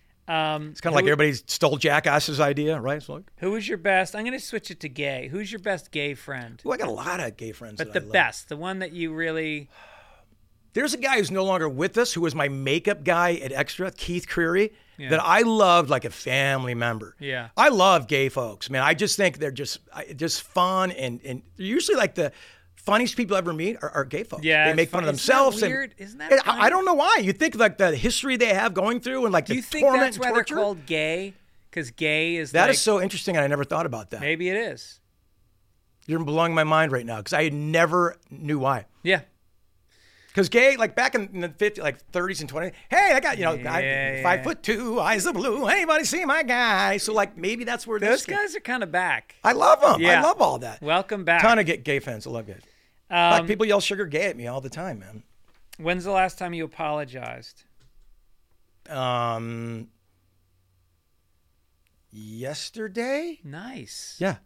Um, It's kind of like everybody stole Jackass's idea, right? So, like, Who was your best? I'm going to switch it to gay. Who's your best gay friend? ooh, I got a lot of gay friends. But that the I love. best, the one that you really. There's a guy who's no longer with us who was my makeup guy at Extra, Keith Creary, Yeah. that I loved like a family member. Yeah. I love gay folks, man. I just think they're just I- just fun, and, and they're usually like the funniest people I ever meet are, are gay folks. Yeah, They it's make fun fun- of isn't that themselves. and- weird? Isn't that and I, funny? I don't know why. You think like the history they have going through and like Do the you think torment that's and why torture? they're called gay? Because gay is That like, is so interesting, and I never thought about that. maybe it is. You're blowing my mind right now because I never knew why. Yeah. Because gay, like back in the fifties, like thirties and twenties, hey, I got, you know, Yeah, I, yeah. five foot two, eyes of blue. Anybody see my guy? So like maybe that's where Those this guys are kind of back. I love them. Yeah. I love all that. Welcome back. Ton of gay, gay fans. I love gays. Um, Like people yell sugar gay at me all the time, man. When's the last time you apologized? Um, yesterday. Nice. Yeah.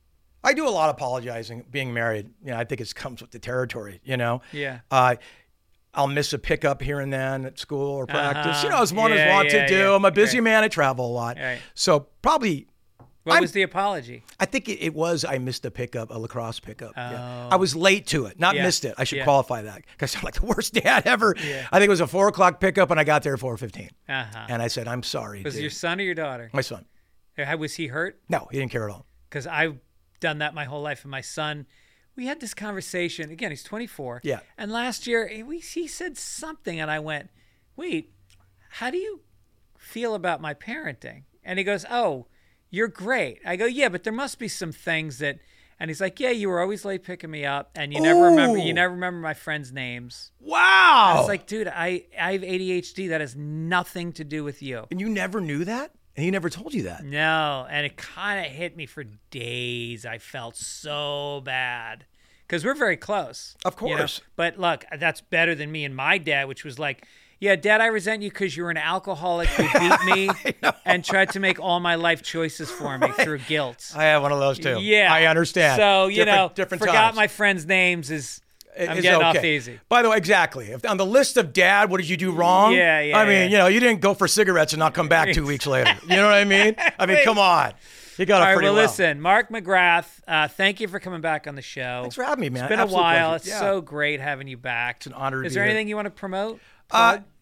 I do a lot of apologizing being married. You know, I think it comes with the territory, you know? Yeah. Uh, I'll miss a pickup here and then at school or practice. Uh-huh. You know, as one Yeah, is wont yeah, to do. yeah. I'm a busy Right. man. I travel a lot. Right. So probably, What I'm- was the apology? I think it, it was I missed a pickup, a lacrosse pickup. Yeah. Oh. I was late to it, not Yeah. missed it. I should Yeah. qualify that because I'm like the worst dad ever. Yeah. I think it was a four o'clock pickup and I got there at four fifteen. Uh-huh. And I said, I'm sorry. Was it dude. your son or your daughter? My son. Uh, Was he hurt? No, he didn't care at all. Because I've done that my whole life. And my son, we had this conversation. Again, he's twenty-four. Yeah. And last year, he, we, he said something, and I went, wait, how do you feel about my parenting? And he goes, oh, you're great. I go, yeah, but there must be some things that, and he's like, yeah, you were always late picking me up, and you never remember, you Ooh. never remember my friends' names. Wow. I was like, dude, I, I have A D H D. That has nothing to do with you. and you never knew that? And he never told you that? No, and it kind of hit me for days. I felt so bad because we're very close. Of you know? course. But look, that's better than me and my dad, which was like, yeah, Dad, I resent you because you were an alcoholic who beat me and tried to make all my life choices for me through guilt. I have one of those too. Yeah. I understand. So, you different, know, different forgot times. my friends' names is, I'm Is getting okay. off easy. By the way, exactly. If on the list of dad, what did you do wrong? Yeah, yeah, I mean, yeah. you know, you didn't go for cigarettes and not come back two weeks later. You know what I mean? I mean, come on. You got it All right, pretty well, well. listen, Mark McGrath, uh, thank you for coming back on the show. Thanks for having me, man. It's been Absolute a while. pleasure. It's Yeah. so great having you back. It's an honor to Is be there here. anything you want to promote? Uh, Plug?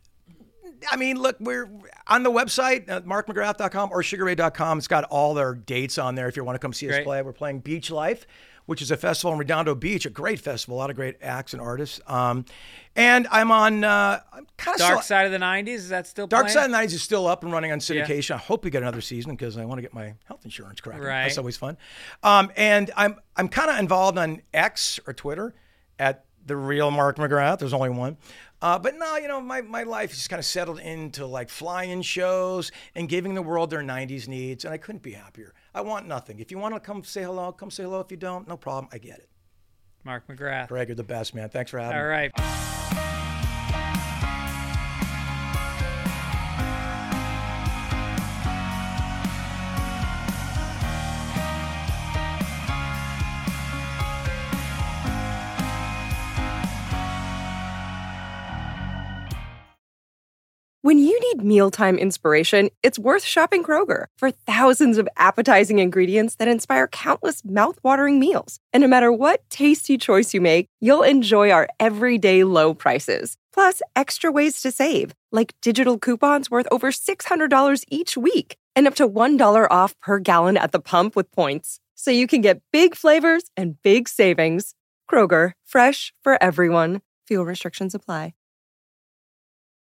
I mean, look, we're on the website, uh, mark mcgrath dot com or sugar ray dot com. It's got all their dates on there if you want to come see us Great. play. We're playing Beach Life, which is a festival in Redondo Beach, a great festival, a lot of great acts and artists. Um, and I'm on uh, I'm kind of Dark Side of the nineties, is that still Dark playing? Side of the nineties is still up and running on syndication. I hope we get another season because I want to get my health insurance correct. Right. That's always fun. Um, and I'm I'm kind of involved on X or Twitter at the real Mark McGrath. There's only one. Uh, but no, you know, my, my life just kind of settled into like flying shows and giving the world their nineties needs. And I couldn't be happier. I want nothing. If you want to come say hello, come say hello. If you don't, no problem. I get it. Mark McGrath. Greg, you're the best, man. Thanks for having me. All right. When you need mealtime inspiration, it's worth shopping Kroger for thousands of appetizing ingredients that inspire countless mouthwatering meals. And no matter what tasty choice you make, you'll enjoy our everyday low prices. Plus, extra ways to save, like digital coupons worth over six hundred dollars each week and up to one dollar off per gallon at the pump with points. So you can get big flavors and big savings. Kroger, fresh for everyone. Fuel restrictions apply.